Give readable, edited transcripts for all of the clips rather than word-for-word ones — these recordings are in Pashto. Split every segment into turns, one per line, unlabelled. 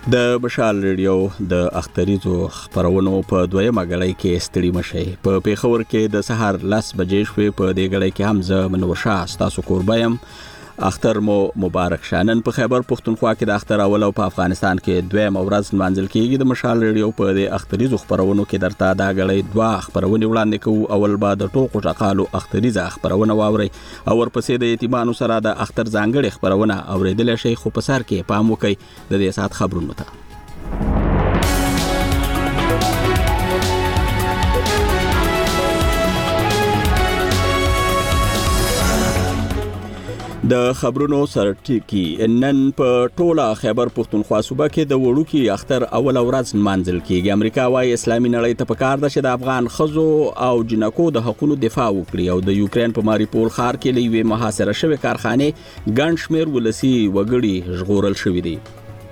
د مشال ریډیو د اختریزو خبرونو په دویمه غړۍ کې ستړي مشي په پیښور کې د سحر 10 بجې شوې په دې غړۍ کې هم زه منور شاه تاسو قربایم اختر مو مبارک شانن په خیبر پختونخوا کې د اختر اول او په افغانستان کې دویم ورځ منځل کېږي د مشال ریډیو په د اختریزو خبرونو کې درته دا غړۍ دوه خبرونه وړاندې کوو اول بعد د ټوکو ټقالو اختریزه خبرونه واوري او ورپسې د یتیمانو سره د اختر ځانګړي خبرونه اوریدل شي خو په سر کې پام وکي د دې سات خبرونو ته د خبرونو سرټکی نن په ټوله خیبر پختونخوا صوبه کې د وړوکی اختر اول ورځ منځل کېږي امریکا وايي اسلامي نړۍ ته پکار ده چې د افغان خزو او جنکو د حقوقو دفاع وکړي او د یوکرين په ماریپول ښار کې لوي محاصره شوی کارخانه ګڼ شمیر ولسی وګړي ژغورل شوی دي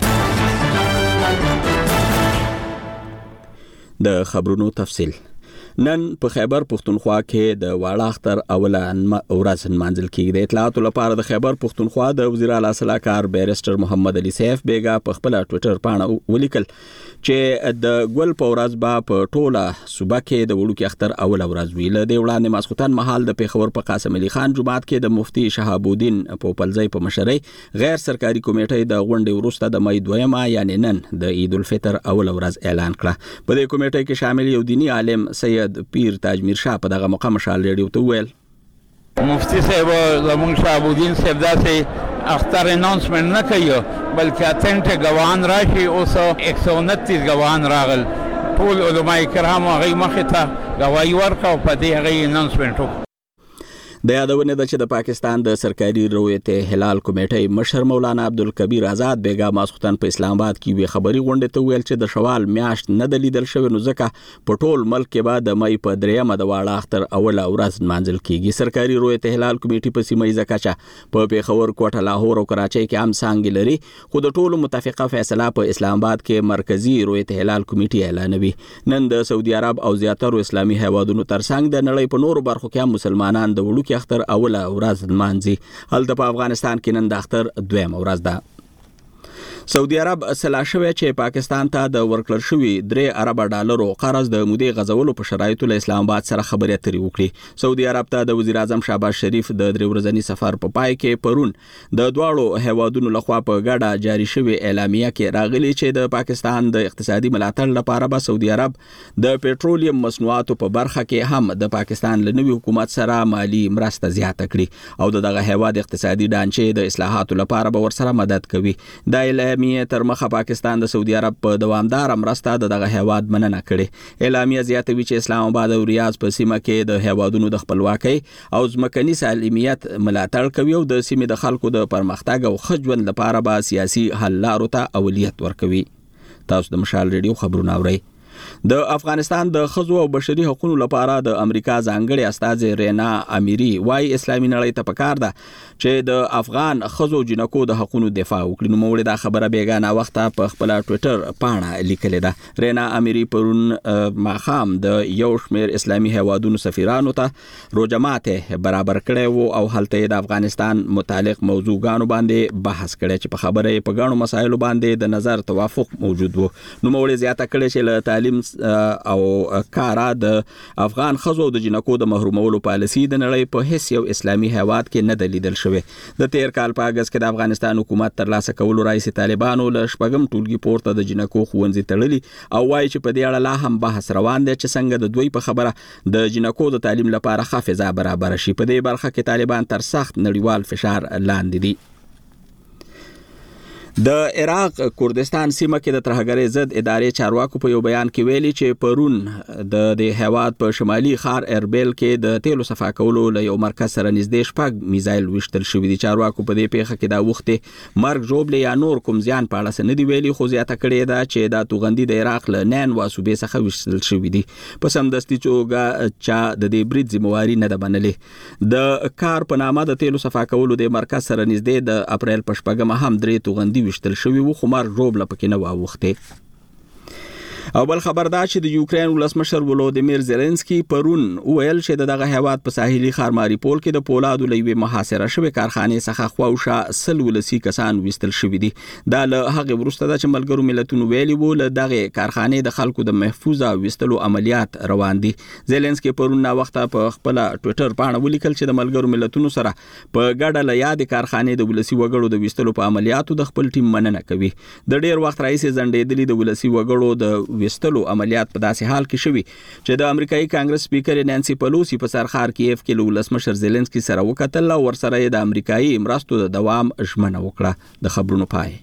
د خبرونو تفصیل نن په خیبر پختونخوا کې د واړه اختر اوله ورځ منځل کېږي د اطلاعاتو لپاره د خیبر پختونخوا د وزیر اعلی صلاحکار بیرسټر محمد علي سیف بیگا په خپل ټوئیټر باندې ولیکل چې د ګل په ورځ با په ټوله صوبه کې د وړوکی اختر اوله ورځ ویل د وړاندې ماسختن محل د پیښور په قاسم علي خان جماعت کې د مفتی شهاب الدین پوپلزی په مشرۍ غیر سرکاري کمیټې د غونډې وروسته د مې دویمه یعنی نن د عید الفطر اوله ورځ اعلان کړه په دې کمیټې کې شامل یو دینی عالم سید پیر تاج میر شاه په دغه مقام مشال ریډیو ته ویل
مفتی صاحب زمون شهاب الدین صاحب داسې اختر اناونسمنت نه کوي بلکې اتنټ غوان راشي اوس 129 غوان راغل ټول علماء کرام هغه مخه ته غوايي ورکاو په دې هغه اناونسمنت
د یادونه ده چې د پاکستان د سرکاري رویت هلال کمیټې مشر مولانا عبدالکبیر آزاد بیگا ماسختن په اسلام آباد کې وی خبري غونډه ته ویل چې د شوال میاشت نه د لیدل شوی نو ځکه په ټول ملک کې بعد د مې په دریمه د واړه اختر اوله ورځ منځل کېږي سرکاري رویت هلال کمیټې په سیمه ځکه په پیښور کوټه لاهور او کراچۍ کې هم څنګه لري خو د ټولو متفقه فیصله په اسلام آباد کې مرکزی رویت هلال کمیټې اعلانوي نن د سعودي عرب او زیاتره اسلامي هیوادونو ترڅنګ د نړۍ په نورو برخو کې مسلمانان د وړوکی اختر اوله ورځ مانځي هلته په افغانستان کې نن د اختر دویم ورځ ده سعودي عرب سلا شوی چې پاکستان ته د ورکړل شوی 3 ارب ډالرو قرض د مودې غزولو په شرایطو له اسلام آباد سره خبرې اترې وکړي سعودي عرب ته د وزیر اعظم شهباز شریف د 3 ورځنی سفر په پای کې پرون د دواړو هیوادونو لخوا په ګډه جاری شوی اعلامیه کې راغلي چې د پاکستان د اقتصادي ملاتړ لپاره به سعودي عرب د پېټرولیم مصنوعاتو په برخه کې هم د پاکستان له نوي حکومت سره مالی مرسته زیاته کړي او دغه هیواد اقتصادي ډانچې د اصلاحاتو لپاره به ورسره مدد کوي د اعلامیه تر مخه پاکستان د سعودي عرب په دوامدار مرسته دغه هیواد مننه کړي اعلامیه زیاتوي چې اسلام آباد او ریاض په سیمه کې د هیوادونو د خپلواکۍ او ځمکني سالمیت ملاتړ کوي او د سیمې د خلکو د پرمختګ او ښه ژوند لپاره به سیاسي حل لارو ته اولویت ورکوي تاسو د مشال ریډیو خبرونه اورئ د افغانستان د خزو او بشري حقوقو لپاره د امریکا ځانګړي استاذ رینا امیری وايي اسلامي نړۍ ته پکار ده چې د افغان خزو جنکو د حقوقو دفاع وکړي نو موږ دا خبره بیگانه وخت په خپل ټوئیټر باندې لیکل ده رینا امیری پرون ماخام د یو شمیر اسلامي هیوادونو سفیرانو ته روجماته برابر کړي وو او هلته د افغانستان متعلق موضوعګانو باندې بحث کړي چې په خبره په غاڼو مسایلو باندې د نظر توافق موجود وو نو موږ زیاته کړي چې له تعلیم او کارا د افغان خزو د جنکو د محرومولو پالیسي د نړۍ په هیڅ یو اسلامي هیواد کې نه دلیدل شوی د تیر کال په اگست کې د افغانستان حکومت تر لاسه کولو رئیس طالبانو له شپږم ټولګي پورته د جنکو ښوونځي تړلي او وايي چې په دې اړه لا هم بحث روان دی چې څنګه د دوی په خبره د جنکو د تعلیم لپاره حافظه برابر شي په دې برخه کې طالبان تر سخت نړیوال فشار لاندې دي د عراق کردستان سیمه کې د ترهګرۍ ضد ادارې چارواکو په یو بیان کې ویلي چې پرون د هیواد په شمالي ښار اربیل کې د تیلو صفا کولو له یو مرکز سره نږدې شپږ میزایل وشتل شوی دي چارواکو په دې پیښه کې دا وخت مرګ ژوبل یا نور کوم ځان په اړه نه دی ویلي خو زیاته کړې ده چې دا توغندي د عراق له نن واسوبې څخه وشتل شوی دي په سمدستي توګه چې د دې برید ذمہواری نه ده منلې د کار په نامه د تیلو صفا کولو د مرکز سره نږدې د اپریل په شپږمه هم 3 توغندي وشتل شوی وو خو مار روب لپاره نه واوخته او بل خبر دا چې د یوکرين ولسمشر ولودیمیر زيلنسکي پرون ویل چې دغه هیواد په ساحلي ښار ماریپول کې د پولادو لوي محاصره شوی کارخانه څخه خواوشه سل ولسی کسان وستل شوی دي. دا له هغه وروسته چې ملګرو ملتونو ویلي وو له دغه کارخانه د خلکو د محفوظه وستلو عملیات روان دي. زيلنسکي پرون نا وخت په خپل ټوئیټر باندې ولیکل چې د ملګرو ملتونو سره په ګډه له یاد کارخانه د ولسی وګړو د وستلو په عملیاتو د خپل ټیم مننه کوي. د ډیر وخت راځي ځنډېدلې د ولسی وګړو د وستلو عملیات په داسې حال کې شوي چې د امریکایي کانګرس سپیکر نانسي پلوسی په سرخار کیف کې له ولسمشر زيلنسکي سره وکتل او ورسره د امریکایي مرستو د دوام ژمنه وکړه. د خبرونو پای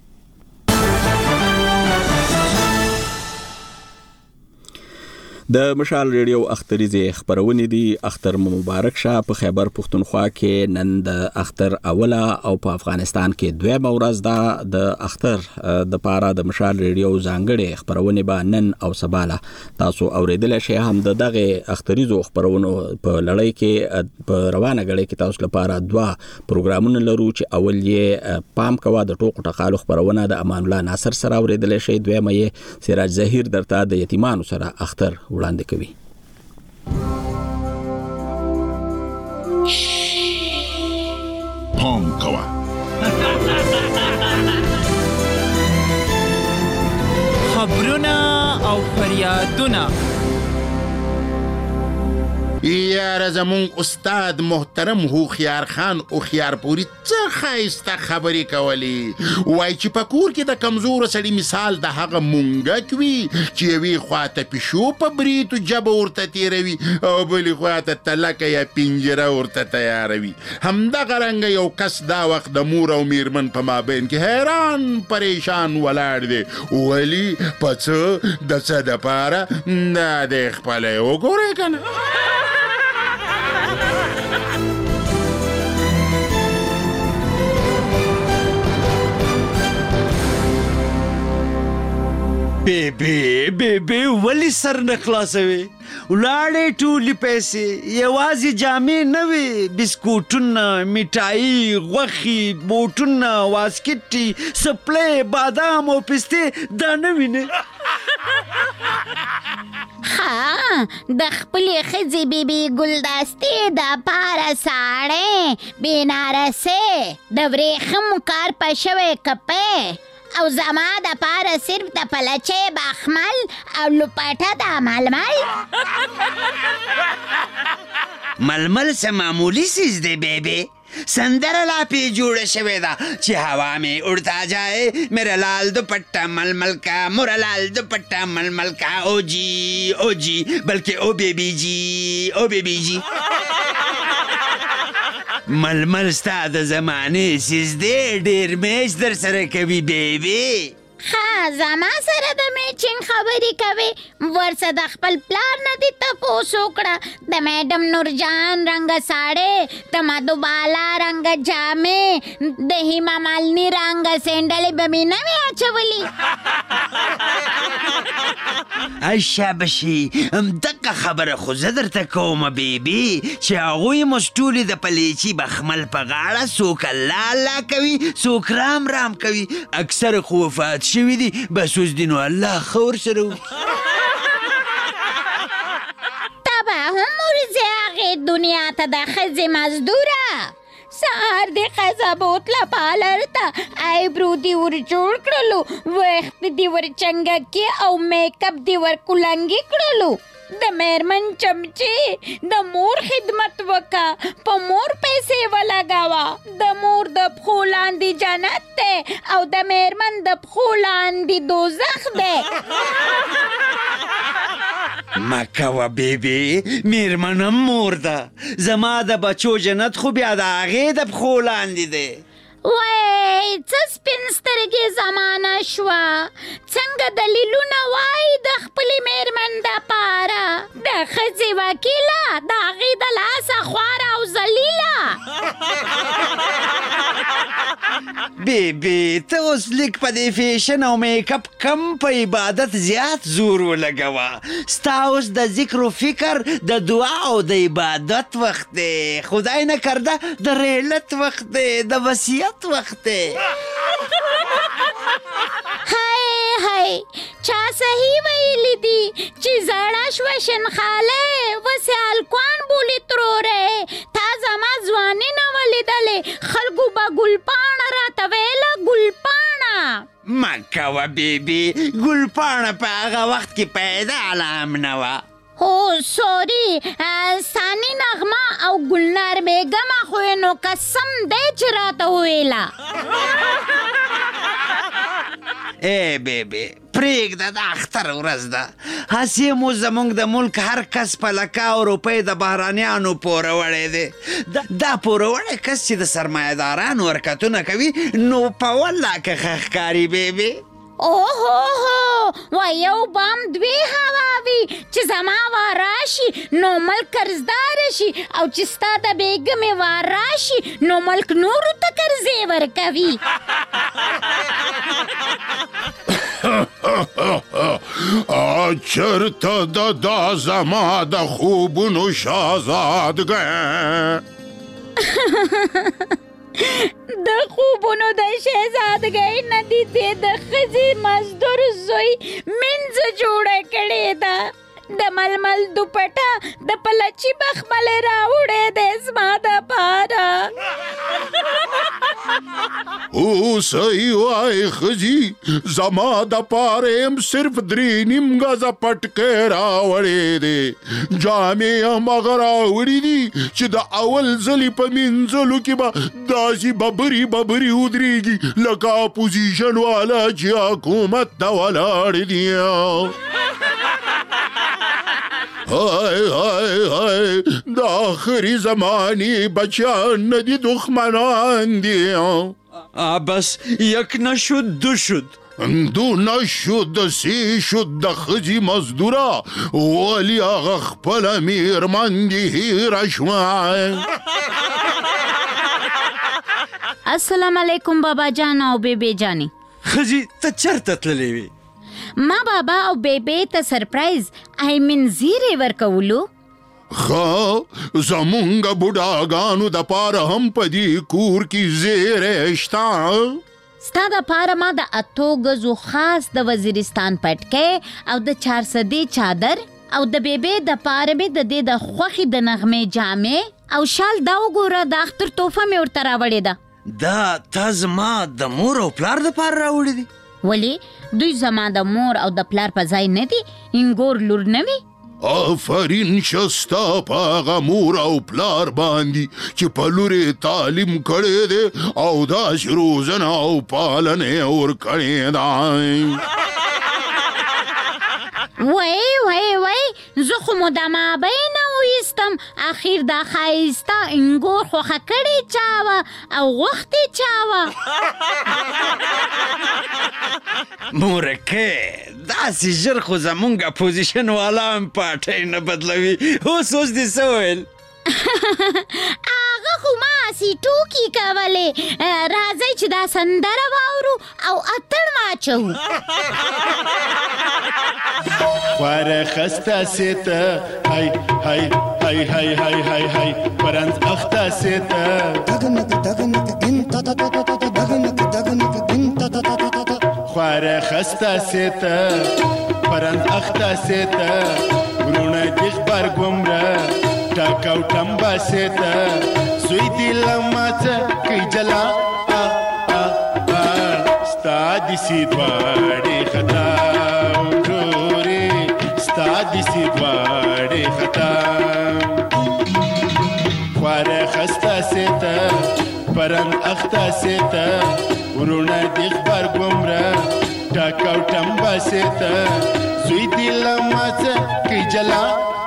د مشال ریډیو اختریزه خبرونه دي. اختر مبارک شه. په خیبر پختونخوا کې نن د اختر اوله او په افغانستان کې دویمه ورځ ده. د اختر د پاره د مشال ریډیو ځانګړي خبرونه به نن او سباله تاسو اوریدل شئ. هم دغه اختریزو خبرونه په لړۍ کې په روانه غړي کې تاسو لپاره دوا پروګرامونه لرو چې اول یې پام کوا د ټوکو ټقالو خبرونه د امان الله ناصر سره اوریدل شئ. دویمه یې سراج ظهیر درته د یتیمانو سره اختر وړاندې کوي.
پام کوه
خبرونه او فریادونه.
یاره زمون استاد محترم هوښیار خان هوښیارپوري څه ښایسته خبرې کولې. وایي چې په کور کې د کمزورو سړي مثال د هغه مونګک وي چې یوې خواته پیشو په بریتو جبه ورته تیروي او بلې خواته تلکه یا پنجره ورته تیاروي. همدغه رنګه یو کس دا وخت د مور او میرمن په مابین کې حیران پریشان ولاړ دی. ولې په څه د څه دپاره دا دی خپله یې وګورئ که نه.
بیبی ولی سر نه خلاصوي؟ ولاړې ټولې پیسې یوازې جامې نه وي، بسکوټونه، میټایي، غوښې، بوټونه، واسکټې، سپلې، بادام او پستې دا نه وینې.
ها د خپلې ښځې بیبي ګلدستې د پاره ساړې بنارسې د ورېښمو کار په شوی کپې او زما د پاره صرف د پلچې بخمل او لپټه د ململ.
ململ څه معمولی سیز دی بیبی. سندره لا پی جوړه شوې ده چې هوا میں اڑتا جائے میرا لال دوپٹہ ململ کا، مورا لال دوپٹہ ململ کا، او جی بلکہ او بیبی جی. ململ ستا د زمانې سیز دی، ډېر میچ در سره کوي بیبی.
ها زما سره د میچنګ خبرې کوي، ورسه د خپل پلار نه دې تپوس وکړه د میډم نورجان رنګه ساړې، د مدوبالا رنګه جامې، د هیما مالني رنګه سینډلې به مې نه وې اچولي.
شابشي دغه خبره خو زه درته کومه بیبي چې هغوی موږ ټولې د پلیچي بخمل په غاړه څوک الله کوي، څوک رام کوي، اکثر خو وفات شوي دي. بس اوس دي نو الله ښه ورسره وکړي.
ته به هم ورځې هغې دنیا ته د ښځې مزدوره. سهار دې ښځه بوتله پالر ته ایبرو دې ور جوړ کړلو، ویښت دې ور چنګکې او میک اپ دې ور کلنګې کړلو. د میرمن چمچې د مور خدمت وکړه، په مور پیسې ولګوه. د مور د پښو لاندې جنت دی او د میرمن د پښو لاندې دوزخ دی.
مکوه بیبي، میرمنم مور ده، زما د بچو جنت خو بیا د هغې د پښو لاندې دی.
وای څه سپین سترګې زمانه شوه، څنګه دلیلونه وای د خپلې میرمن دپاره، د ښځې وکیله، د هغې د لاسه خواره او ذلیله.
بیبي ته اوس لیک په دې فیشن او میک اپ کم په عبادت زیات زور ولګوه. ستا اوس د ذکر و فکر، د دعا او د عبادت وخت دی. خدای نه کرده د ریلت وخت دی، د وصیت وخت دی.
هی چا صحیح ویلی دی چې زړه شوه شنخاله وسې هلکوان بولي تروره تا زما ځواني نه ولیدلې خلکو به ګلپاڼه راته ویله ګلپاڼه
مه کوه بیبي ګلپاڼه په هغه وخت کې پیدا علام نه وه
هو سوري ثاني نغمه او ګلنار بیګمه خو یې نو قسم دی چې راته وویله
ای بیبي پرېږده د اختر ورځ ده هسې مو زموږ د ملک هر کس په لکاو روپۍ د بهرانیانو پوروړی دی دا پوروړی کس چې د سرمایهدارانو حرکتونه کوي نو په والله که ښه ښکاري بیبي
اوهو و یو بام دوی هواوي چې زما وار راشي نو ملک قرضدار شي او چې ستا د بیګمې وار راشي نو ملک نورو ته قرضې ورکوي
چرته دا زما د خوبونو شهزادګۍ
د خوبونو د شهزادګۍ نه دي دې د ښځې مزدور زوی منځ جوړه کړې ده د ململ دوپټه د پلچي بخملې راوړې دی زما دپاره
صحیح وای ښځي زما دپاره یم صرف 3.5 غزه پټکی راوړی دی جامې هم هغه راوړي دي چې د اول ځلې په مینځلو کې به داسې ببرې ببرې ودرېږي لکه اپوزیشن والا چې حکومت ته ولاړ دي های د آخري زمانې بچیان نه دي دښمنان دي
بس یک نشد دو شد
دو نشد سی شد د ښځې مزدوره ولې هغه خپله مېرمن دې هېره شوه
السلام علیکم بابا جان او بیبي جانې
ښځې ته چېرته تللی وې
ما بابا او بیبي ته سرپرایز زیری ورکولو
ښه زمونږ بوډاګانو دپاره هم په دې کور کې زیری شته
ستا دپاره ما د 8 غزو خاص د وزیرستان پټکی او د 400 چادر او د بیبي دپاره مې د دې د خوښې د نغمې جامې او شال دا وګوره د اختر تحفه مې ورته راوړې ده
دا تا زما د مور او پلار دپاره راوړې دي
ولې دوی زما د مور او د پلار په ځای نه دي انګور لور نه وي
آفرین شستا په هغه مور او پلار باندې چې په لورې تعلیم کړی دی او داسې روزنه او پالنې ورکړې ده
وای زه خو مو د مابۍ نه وایستم اخیر دا ښایسته انګور خوښه کړې چا وه او غوښتې چا وه
مورکې داسې ژر خو زمونږ اپوزیشن والا هم پارټۍ نه بدلوي اوس دې څه ویل
هغه خو ما هسې ټوکې کولې راځئ چې دا سندره واورو او اتڼ واچوو
خواره خسته سیته های های های های های های های پرنز اخته سیته خواره خسته سیته پرنز اخته سیته ورونه دیخ برگمره ټاکاو ټمبه سیته سوی دی لماڅه کی جلا ستا دیسی دواړې خطا دیسی دواړې خطا خواره خسته سیته پرنګ اخته سیته ورونه دې غبرګومره ټاکاو ټمبه سیته زوی دې له ماڅه کی جلا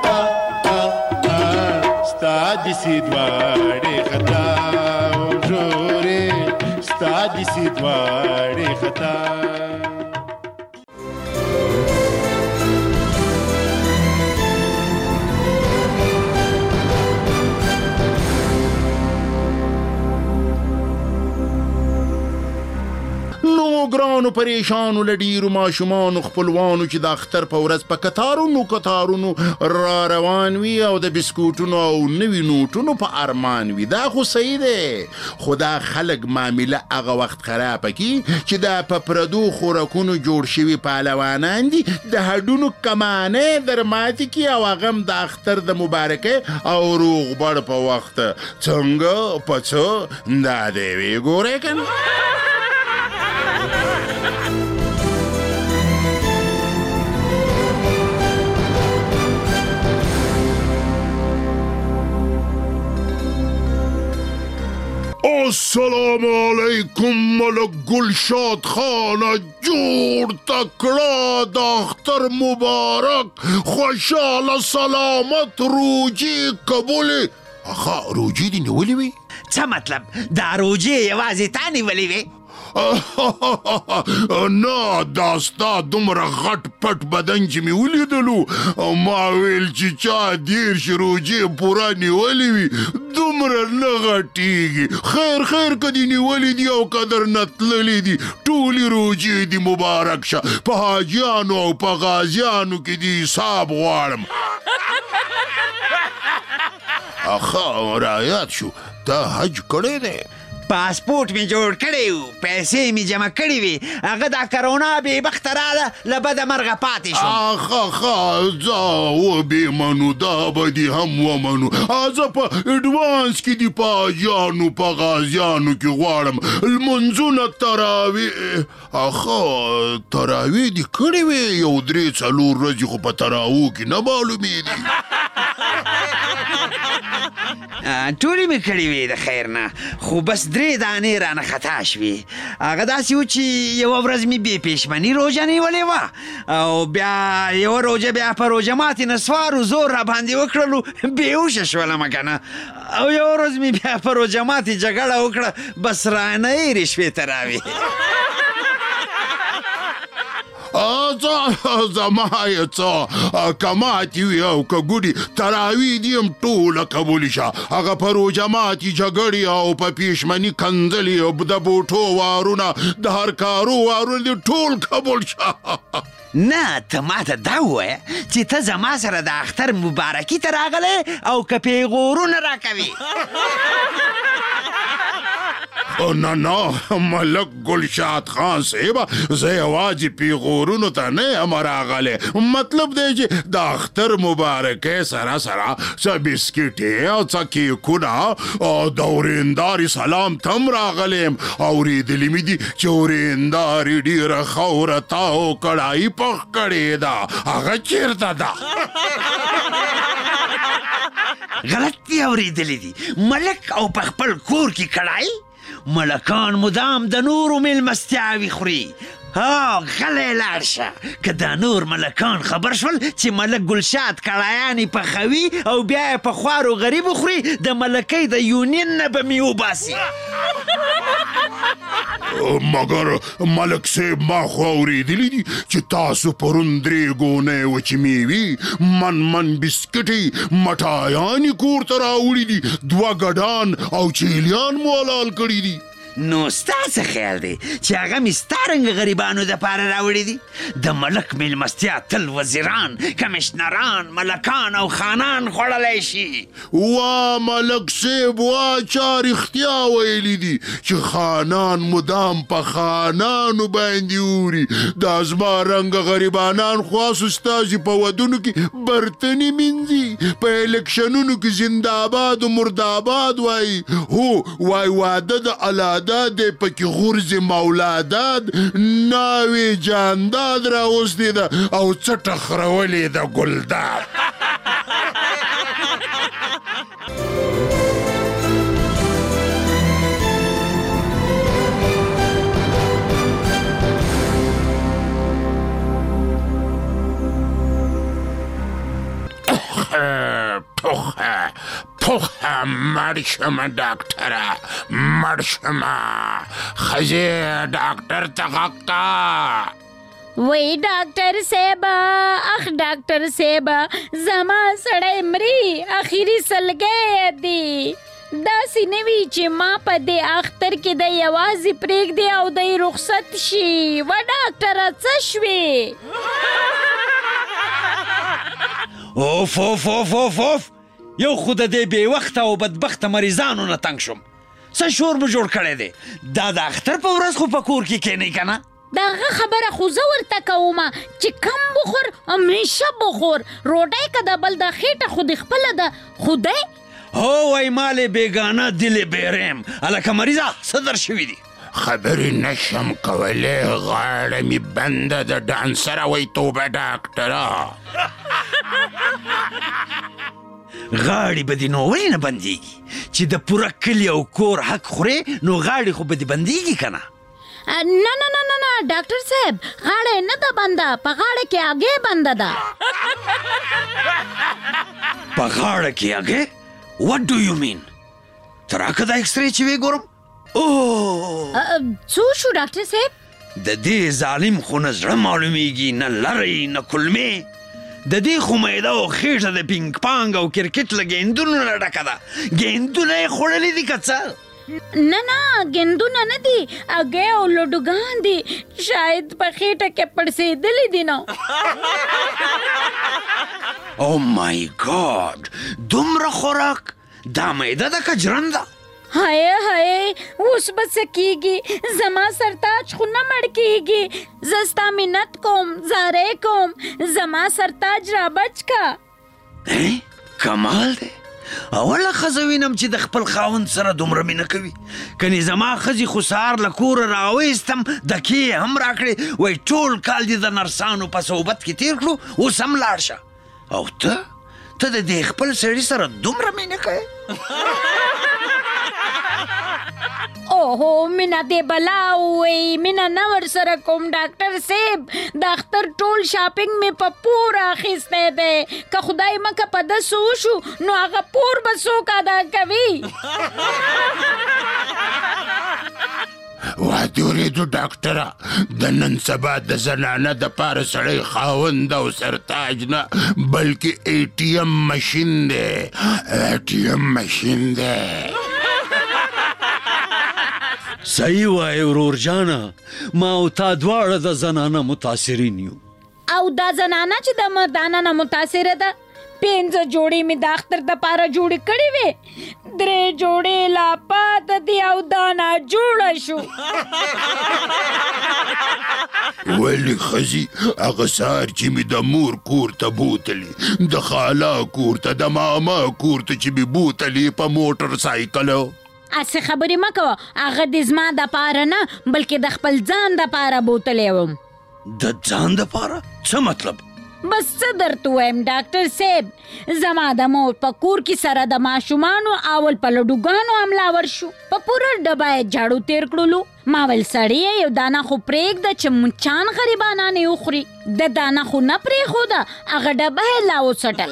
ستا دیسی دواړې خطا ورورې ستا دیسی دواړې خطا
ګران پریشانو له ډیرو ماشومانو خپلوانو چې د اختر په ورځ په کتارونو را روان وي او د بسکوټونو او نوي نوټونو په ارمان وي. دا خو صحیح دی، خو دا خلک معامله هغه وخت خرابه کی چې دا په پردو خوراکونو جوړ شوي پهلوانان دي د هډونو کمانې درماتې کی او هغه هم د اختر د مبارکۍ او روغبړ په وخت څنګه په څه دا دی وی ګورئ که نه. السلام علیکم ملک گلشاد خانه جوړ تکړه د اختر مبارک خوشحاله سلامت روجې قبولې. اخا روجې دې نیولې وې؟
څه مطلب دا روجې یوازې تا نیولې وې؟
نه دا ستا دومره غټ پټ بدن چې مې ولیدلو ما ویل چې چا 10 روجې پوره نیولې وي دومره نه غټېږي. خیر که دې نیولې دي او قدر نه تللې دي ټولې روجې دې مبارک شه. په حاجیانو او په غازیانو کې دې حساب غواړم. اخا رایات شو تا حج کړی دی؟
پاسپورټ می جوړ کړی و، پیسې می جمع کړې وې، هغه دا کرونا بې بخته راله له بده مرغه پاتې شوم.
ښه زه وبې منو دا به دې هم ومنو. زه په اډوانس کې دې په حاجیانو په غازیانو کې غواړم لمونځونه تراویح. تراویح دې کړې وې؟ یو 3-4 ورځې خو په تراوو کې نه معلومېدي.
ټولې مې کړې وې د خیر نه، خو بس 3 دانې رانه خطا شوې. هغه داسې و چې یوه ورځ مې بې پېشمني روژه نیولې وه او بیا یوه روژه بیا په روژه ماتې نسوارو زور را باندې وکړلو بېهوشه شولم که نه، او یوه ورځ مې بیا په روژه ماتې جګړه وکړه بس رانه هېرې شوې ته راوې.
زما یې څه که ماتې وي او که ګوډي تراویح دې هم ټوله قبولې شه. هغه په روژه ماتې جګړې او په پېشمني کنځلې او د بوټو وارونه د هر کارو وارونه دې ټول قبول شه.
نه ته ماته دا ووایه چې ته زما سره د اختر مبارکي ته راغلی او که پیغورونه راکوي.
نه ملک گلشاد خان صاحبه زه یوازې پیغورونو ته نه یم راغلی. مطلب دی چې د اختر مبارکۍ سره څه بسکټې او څه کیکونه او د ورېندارې سلام ته هم راغلی یم. اورېدلي مې دي چې ورېندارې ډېره ښه ورته او کړایي پخ کړې ده، هغه چېرته ده؟
غلط دي اورېدلي دي. ملک او په خپل کور کې کړای ملکان مدام د نورو میلمستیاوې خوري. غلی لاړ شه که دا نور ملکان خبر شول چې ملک گلشاد کړایانې پخوي او بیا یې په خوارو غریبو خوري د ملکۍ د یونین نه به مې وباسي.
مګر ملک صاحب ما خو اورېدلي دي چې تاسو پرون 3 ګونۍ وچې میوې من بسکټې مټایانې کور ته راوړي دي، 2 ګډان او چیلیان مو حلال کړي دي.
نو ستا څه خیال دی چې هغه مې ستا رنګه غریبانو دپاره راوړي دي؟ د ملک میلمستیا تل وزیران، کمیشنران، ملکان او خانان خوړلی شي.
وا ملک صاحب وا چا رښتیا ویلي دي چې خانان مدام په خانانو باندې اوري. دا زما رنګه غریبانان خو استازي په ودونو کې برتنې مینځي، په الکشنونو کې زنده‌آباد و مرده‌آباد وایي. هو وای واده د الاداد دی پکې غورځې مولاداد ناوې جانداد راوستې ده او څټه خرولې ده ګلداد. مړ شمه ډاکټره مړ شمه ښځې ډاکټر ته غږ ته.
وی ډاکټر صاحبه ډاکټر صاحبه زما سړی مري اخیری سلګی دی داسې نه وي چې ما په دې اختر کې د یوازې پرېږدي او دی رخصت شي. و ډاکټره څه شوې؟
اوف اوف اوف اوف اوف یو خو د دې بې وخته او بدبخته مریضانو نه تنګ شوم. څه شور مو جوړ کړی دی؟ دا د اختر په ورځ خو په کور کې کښېنئ که نه؟
دغه خبره خو زه ورته کوم چې کم بخور همیشه بخور. روډۍ که د بل د خېټه خو دې خپله ده. خدای
هو وای مالې بېګانه دلې بیریم. هلکه مریضه څه در شوي دي؟
خبرې نشم کولی، غاړه مې بنده د ډانسره. وای توبه ډاکټره،
غاړې به دې نو ولې نه بندېږي؟ چې د پوره کلي او کور حق خورې نو غاړې خو به دې بندېږي که نه؟
نه نه نه نه نه ډاکټر صاحب، غاړه نه ده بنده، په غاړه کې اګې بنده ده.
په غاړه کې اګې؟ What do you mean؟ ته راکه دا اکسرې چې وی ګورم.
څو شو ډاکټر صاحب؟
د دې ظالم خو نه زړه معلومیږي، نه لرې نه کلمې. د دې خو میده او خېټه د پینګ پانګ او کرکټ له ګیندونو نه ډکه ده. ګیندونه یې خوړلي دي که څه؟
نه نه ګیندونه نه دي، اګې او لډوګان دي. شاید په خېټه کې پړسېدلي دي نو.
او مای ګاډ، دومره خوراک؟ دا میده ده که جرنده؟
هاي هاي اوس به څه کېږي؟ زما سرتاج خو نه مړ کېږي. زه ستا منت کوم، زارۍ کوم، زما سرتاج را بچ که.
کمال دی. اوله ښځه وینم چې د خپل خاوند سره دومره مینه کوي. کنې زما ښځې خو سهار له کوره راویستم، دکې یې هم راکړې. وایي ټول کال دې د نرسانو په صحبت کې تېر کړو، اوس هم لاړ شه. او ته د دې خپل سړي سره دومره مینه کوې؟
اوهو مینه دې بلا ووایي، مینه نه ورسره کوم ډاکټر صاحب. د اختر ټول شاپینګ مې په پور اخیستی دی. که خدای مکه په داسې وشو نو هغه پور به څوک ادا کوي؟
واده ورېدو ډاکټره، د نن سبا د زنانه دپاره سړی خاوند او سرتاج نه بلکې ATM مشین دی. ATM مشین دی.
صحیح وایې ورور جانه، ما او تا دواړه د زنانه متاثرین یو.
او دا زنانه چې د مردانه نه متاثره ده، 5 جوړې مې د اختر دپاره جوړې کړې وې، 3 جوړې لا پاته دي او دا ناجوړه شو.
ولې ښځې هغه سهار چې مې د مور کور ته بوتلې، د خالا کور ته، د ماما کور ته چې مې بوتلې په موټر سایکلو.
اسې خبرې مه کوه، هغه د زما دپاره نه بلکې د خپل ځان دپاره بوتلی وم.
د ځان دپاره؟ څه مطلب؟
بس څه درته ووایم ډاکټر صاحب، زما د مور په کور کې سره د ماشومانو اول په لډوګانو حمله ورشو. په پوره ډبه یې جاړو تېر کړلو. ما ویل سړیه یو دانه خو پرېږده چې مچان غریبانان یې وخوري. د دانه خو نه پرېښوده، هغه ډبه یې لا وڅټل.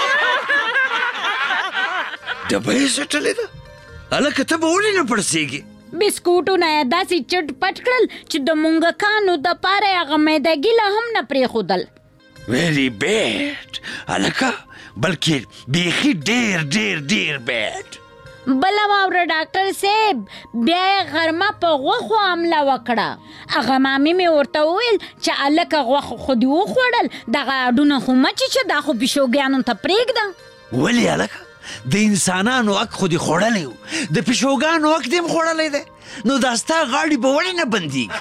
ډبه یې څټلې ده؟ هلکه ته به ولې نه پړسېږې؟
بسکوټونه یې داسې چټ پټ کړل چې د مونږکانو دپاره یې هغه میده ګیله هم نه پرېښودل.
ویری بیډ هلکه، بلکې بیخي ډېر ډېر ډېر بیډ.
بله واوره ډاکټر صاحب، بیا یې غرمه په غوښو حمله وکړه. هغه مامي مې ورته وویل چې هلکه غوښو خو دې وخوړل، دغه اډونه خو مه چیچه، دا خو پیشوګیانو ته پرېږده.
ولې هلکه؟ د انسانانو حق خو دې خوړلی و، د پیشوګانو حق دې هم خوړلی دی، نو دا ستا غاړې به ولې نه بندېږي؟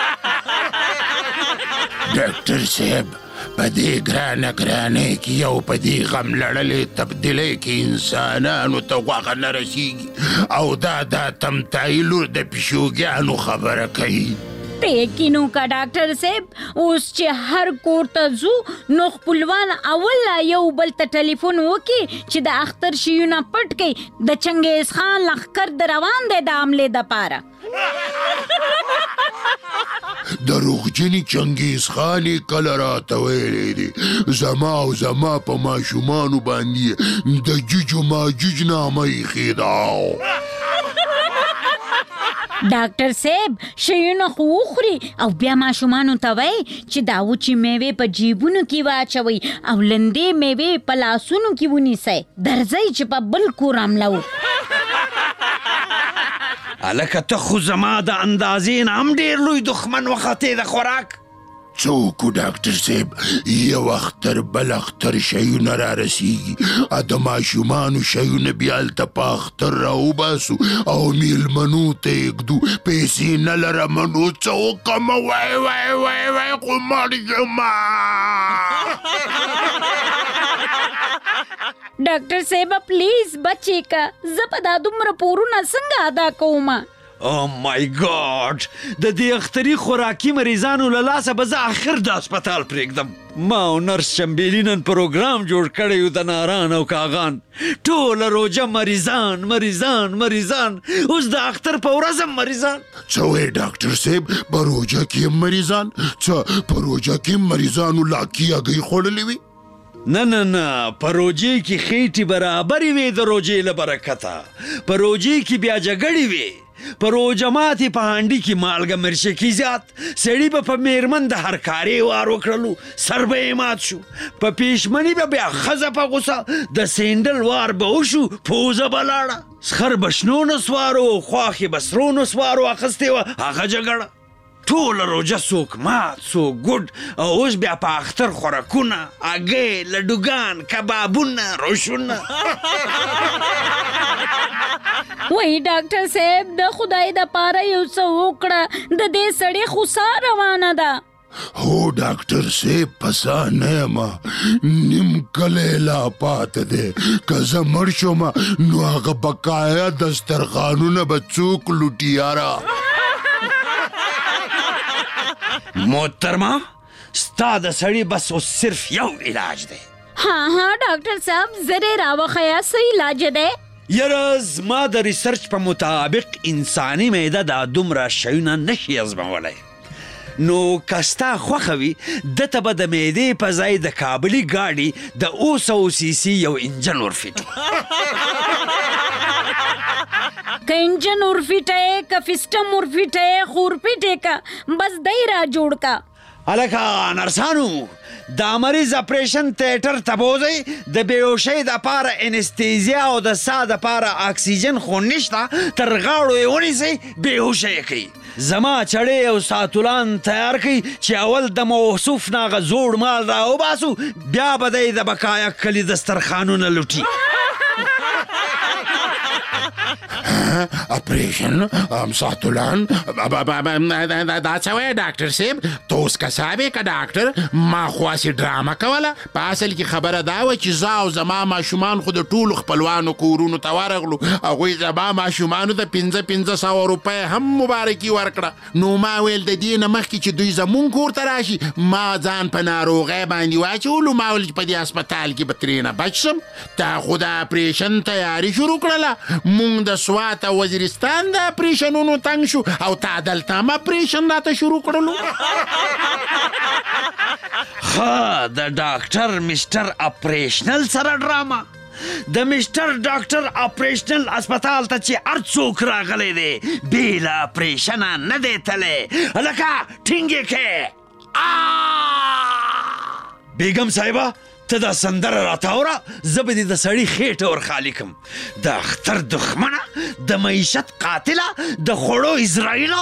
ډاکټر صاحب، په دې ګرانۍ کې یو په دې غم لړلې تبدیلۍ کې انسانانو ته غوښه نه رسېږي، او دا تمتایي لور د پیشوګیانو خبره کوي.
ته یقین وکړه ډاکټر صاحب، اوس چې هر کور ته ځو نو خپلوان اول یو بل ته ټلیفون وکړي چې د اختر شیونه پټ کړي، د چنګیز خان لښکر د روان دی د حملې دپاره.
دروغجنې چنګیز خان یې کله راته ویلی دی زما او زما په ماشومانو باندې د جوجو ماجوج نامه ایښې ده.
ډاکټر صاحب، شیونه خو وخوري او بیا ماشومانو ته وایي چې دا وچې میوې په جیبونو کې واچوئ او لندې میوې په لاسونو کې ونیسئ، درځئ چې په بل کور حمله وکړو.
هلکه ته خو زما د اندازې نه هم ډېر لوی دښمن وختې د خوراک.
څوک ډاکټر صاحب یو اختر بل اختر شیونه را رسیږي د ماشومانو شیونه بیا هلته په اختر راوباسو او میلمنو ته یږدو پیسې نه لرم نو څه وکړم وای وای وای وای خو مړ یم.
ډاکټر صاحب پلیز بچې کا زه په دا دومره پورونه څنګه ادا کوم؟
او مای ګاډ د دې اختري خوراکي مریضانو له لاسه به زه آخر د هسپتال پرېږدم. ما او نرس چمبیلي نن پروګرام جوړ کړی و د ناران او کاغان. ټوله روژه مریضان مریضان مریضان، اوس د اختر په ورځ هم مریضان.
څه وایې ډاکټر صاحب په روژه کې هم مریضان؟ څه په روژه کې هم مریضانو لاکي هګۍ خوړلې وي؟
نه نه نه، په روژې کې خېټې برابرې وې د روژې له برکته. په روژې کې بیا جګړې وې. په روژه ماتې په هانډي کې مالګه مرچکي زیات. سړي به په میرمن د هر کارې وار وکړلو، سر به یې مات شو. په پیشمني به بیا ښځه په غوسه، د سینډل وار به وشو، پوزه به لاړه. سخر به شنو نسوارو، خواښې به سرو نسوارو اخیستې وه، هغه جګړه. ټوله روژه څوک مات څوک ګوډ، او اوس بیا په اختر خوراکونه، هګۍ، لډوګان، کبابونه، روشونه.
وای ډاکټر صاحب د خدای د پاره یو څه وکړه، د دې سړي خو ساه روانه ده.
هو ډاکټر صاحب پسا نه یم، نیم کلی لا پاته دی. که زه مړ شوم نو هغه بقایا دسترخوانونه به څوک لوټي یاره؟
محترمه ستا د سړي بس اوس صرف یو علاج دی.
ها ډاکټر صاحب زره راوخیا څه علاج دی؟
یاره زما د ریسرچ په مطابق انساني معده دا دومره شیونه نشي ازمولی. نو که ستا خوښه وي دته به د معدې په ځای د کابلي ګاډي د 200 سی سی یو انجن ورفیټو.
که انجن ورفیټه که فسټم ورفیټه خو ورفیټه که بس دی را جوړ کا.
هلکه نرسانو دا مریض اپریشن تیټر ته بوځئ. د بېهوشۍ دپاره انستیزیا او د ساه دپاره اکسیجن خو نشته، تر غاړو یې ونیسئ بېهوشه یې کوي. زما چړې او ساتولان تیار کړئ چې اول د موصوف نه هغه زوړ مال راوباسو، بیا به دی د بقایا کلي دسترخوانونه لوټي.
اپریشن ساتولان دا څه وایې ډاکټر صاحب؟ ته اوس کسابې که ډاکټر ما خو هسې ډرامه کوله. په اصل کې خبره دا وه چې زه او زما ماشومان خو د ټولو خپلوانو کورونو ته ورغلو. هغوی زما ماشومانو ته 500 روپۍ هم مبارکي ورکړه. نو ما ویل د دې نه مخکې چې دوی زمونږ کور ته راشي ما ځان په ناروغۍ باندې واچولو. ما ویل چې په دې هسپتال کې به ترېنه بچ شم. تا خو د اپریشن تیاري شروع کړله. مونږ د سوات او وزیرستان د اپریشنونو تنګ شو او تا دلته هم اپریشن راته شروع کړلو.
ښه د ډاکټر مسټر اپریشنل سره ډرامه. د مسټر ډاکټر اپریشنل اسپتال ته چې هر څوک راغلی دی بې له اپریشنه نه دی تلی. هلکه ټینګ یې کې. بیګم صاحبه ته دا سندره راته زه به دې د سړي خېټه ور خالي کړم. د اختر دښمنه، د معیشت قاتله، د خوړو اسرائیله.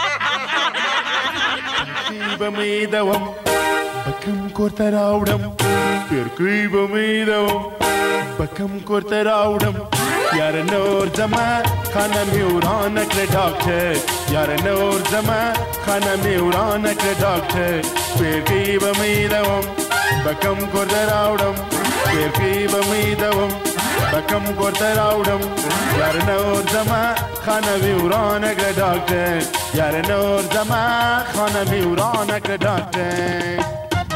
به مې دوم بکم کور ته راوړم، پیرکۍ به مې دوم بکم کور ته راوړم. یار نور زما خانه مې ورانه کړه ډاکټر، یار نور زما خانه مې ورانه کړه ډاکټر. پیرکۍ به مې دوم بکم کور ته راوړم، پیرکۍ به مې دوم بکم کور ته راوړم. یار نور زما خانه مې ورانه کړه ډاکټر، یار نور زما خانه مې ورانه کړه ډاکټر.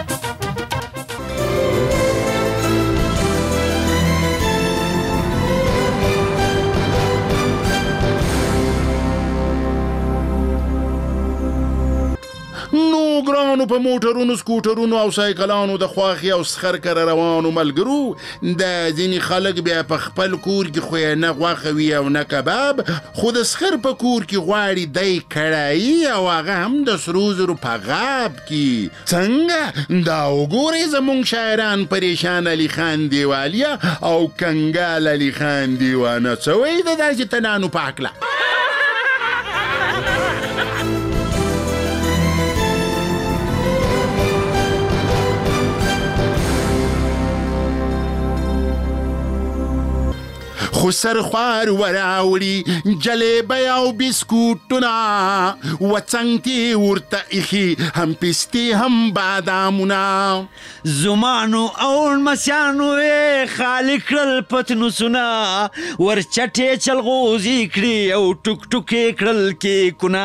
نو ګرانو په موټرونو سکوټرونو او سایکلانو د خواښې او سخر کره روانو ملګرو، د ځینې خلک بیا په خپل کور کې خو یې نه غوښه وي او نه کباب، خو د سخر په کور کې غواړي دی کړایي او هغه هم د سرو زرو په غاب کې. څنګه دا وګورئ زمونږ شاعران پریشان علي خان دیوالیا او کنګال علي خان دیوانه څه وایي د داسې تنانو په هکله؟ خو سرخوار وراوړي جلیبی او بسکوټونه وڅنګ ورته ایښي هم پستې هم بادامونه
زمانو او لمسیانو یې خالي کړل پتنوسونه ورچټې چلغوزي کړي او ټوک ټوکې کړل کیکونه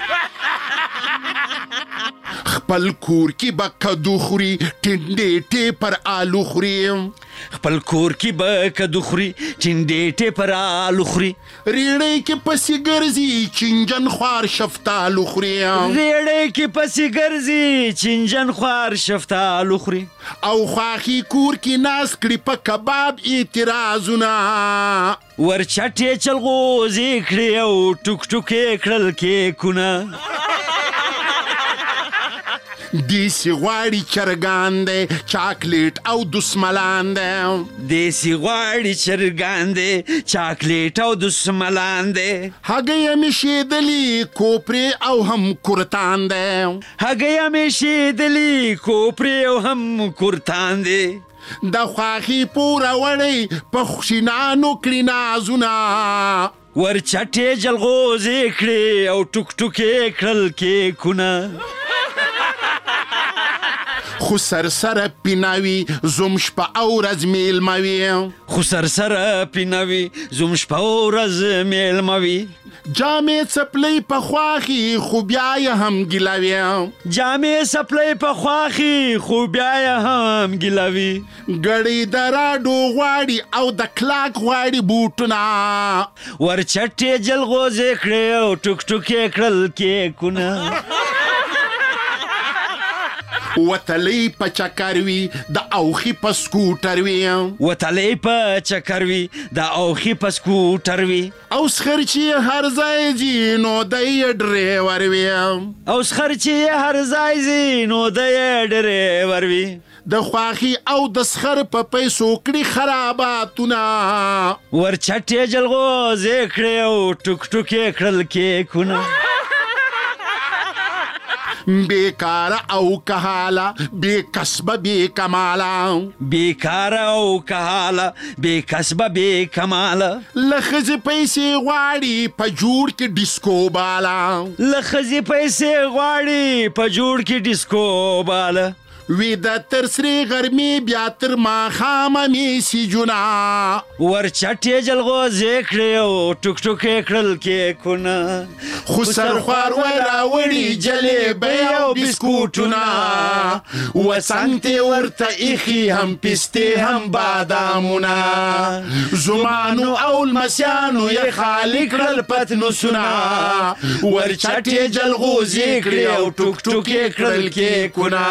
خپل کور کې به کدو خوري ټنډېټې پر آلو خوري
خپل کور کې به کدو خوري ټنډېټې پر آلو خوري
ریړۍ کې پسې ګرځي چنجن خوار شفتالو خوري
ریړۍ کې پسې ګرځي چنجن خوار شفتالو خوري
او خواخي کور کې ناست کړي په کباب اعتراضونه
ورچټې چلغوزي کړي او ټوک ټوکې کړل کیکونه
دیسی غواړي چرګان دی چاکلیټ او دسملان دی
دیسی غواړي چرګان دی چاکلیټ او دسملان دی
هګۍ مې شیدلي کوپرې او هم کورتان دی
هګۍ مې شیدلي کوپرې او هم کورتان دی
د خواخي پوره وړی په خوشینانو کړي نازونه
ورچټې جلغوزې کړې او ټوک ټوکې کړل کیکونه
خو سرسره پیناوي زوم شپه او ورځ میلموي
خو سرسره پیناوي زوم شپه او ورځ میلموي
جامې څپلۍ په خواخي خو بیا یې هم ګیلوي
جامې څپلۍ په خواخي خو بیا یې هم ګیلوي
ګړۍ د راډو غواړي او د کلاک غواړي بوټونه
ورچټې جلغوزې کړې او ټوک ټوکې کړل کیکونه
وتلی په چکر وي د اوخي په سکوټر وي
وتلی په چکر وي د اوخي په سکوټر وي
او سخر چې هر ځای ځي نو د یې ډریور وي
او سخر چې هر ځای ځي نو د یې ډریور وي
د خواخي او د سخر په پیسو کړي خراباتونه
ورچټې جلغوزې کړې او ټوک ټوکې کړل کیکونه
بیکاره او کهاله بې کسبه بې کماله
بیکاره او کهاله بې کسبه بې کماله
له ښځې پیسې غواړي په جوړ کې ډیسکو باله
له ښځې پیسې غواړي په جوړ کې ډیسکو باله
وی د تر سرې غرمې بیا تر ماښامه میسیجونه
ورچټې جلغوزې کړې او ټوک ټوکې کړل کیکونه
خو سرخوار راوړي جلیبۍ او بسکوټونه وڅنګ ته ورته ایښي هم پستې هم بادامونه زمانو او لمسیانو یې خالي کړل پتنوسونه ورچټې جلغوزې کړې او ټوک ټوکې کړل کیکونه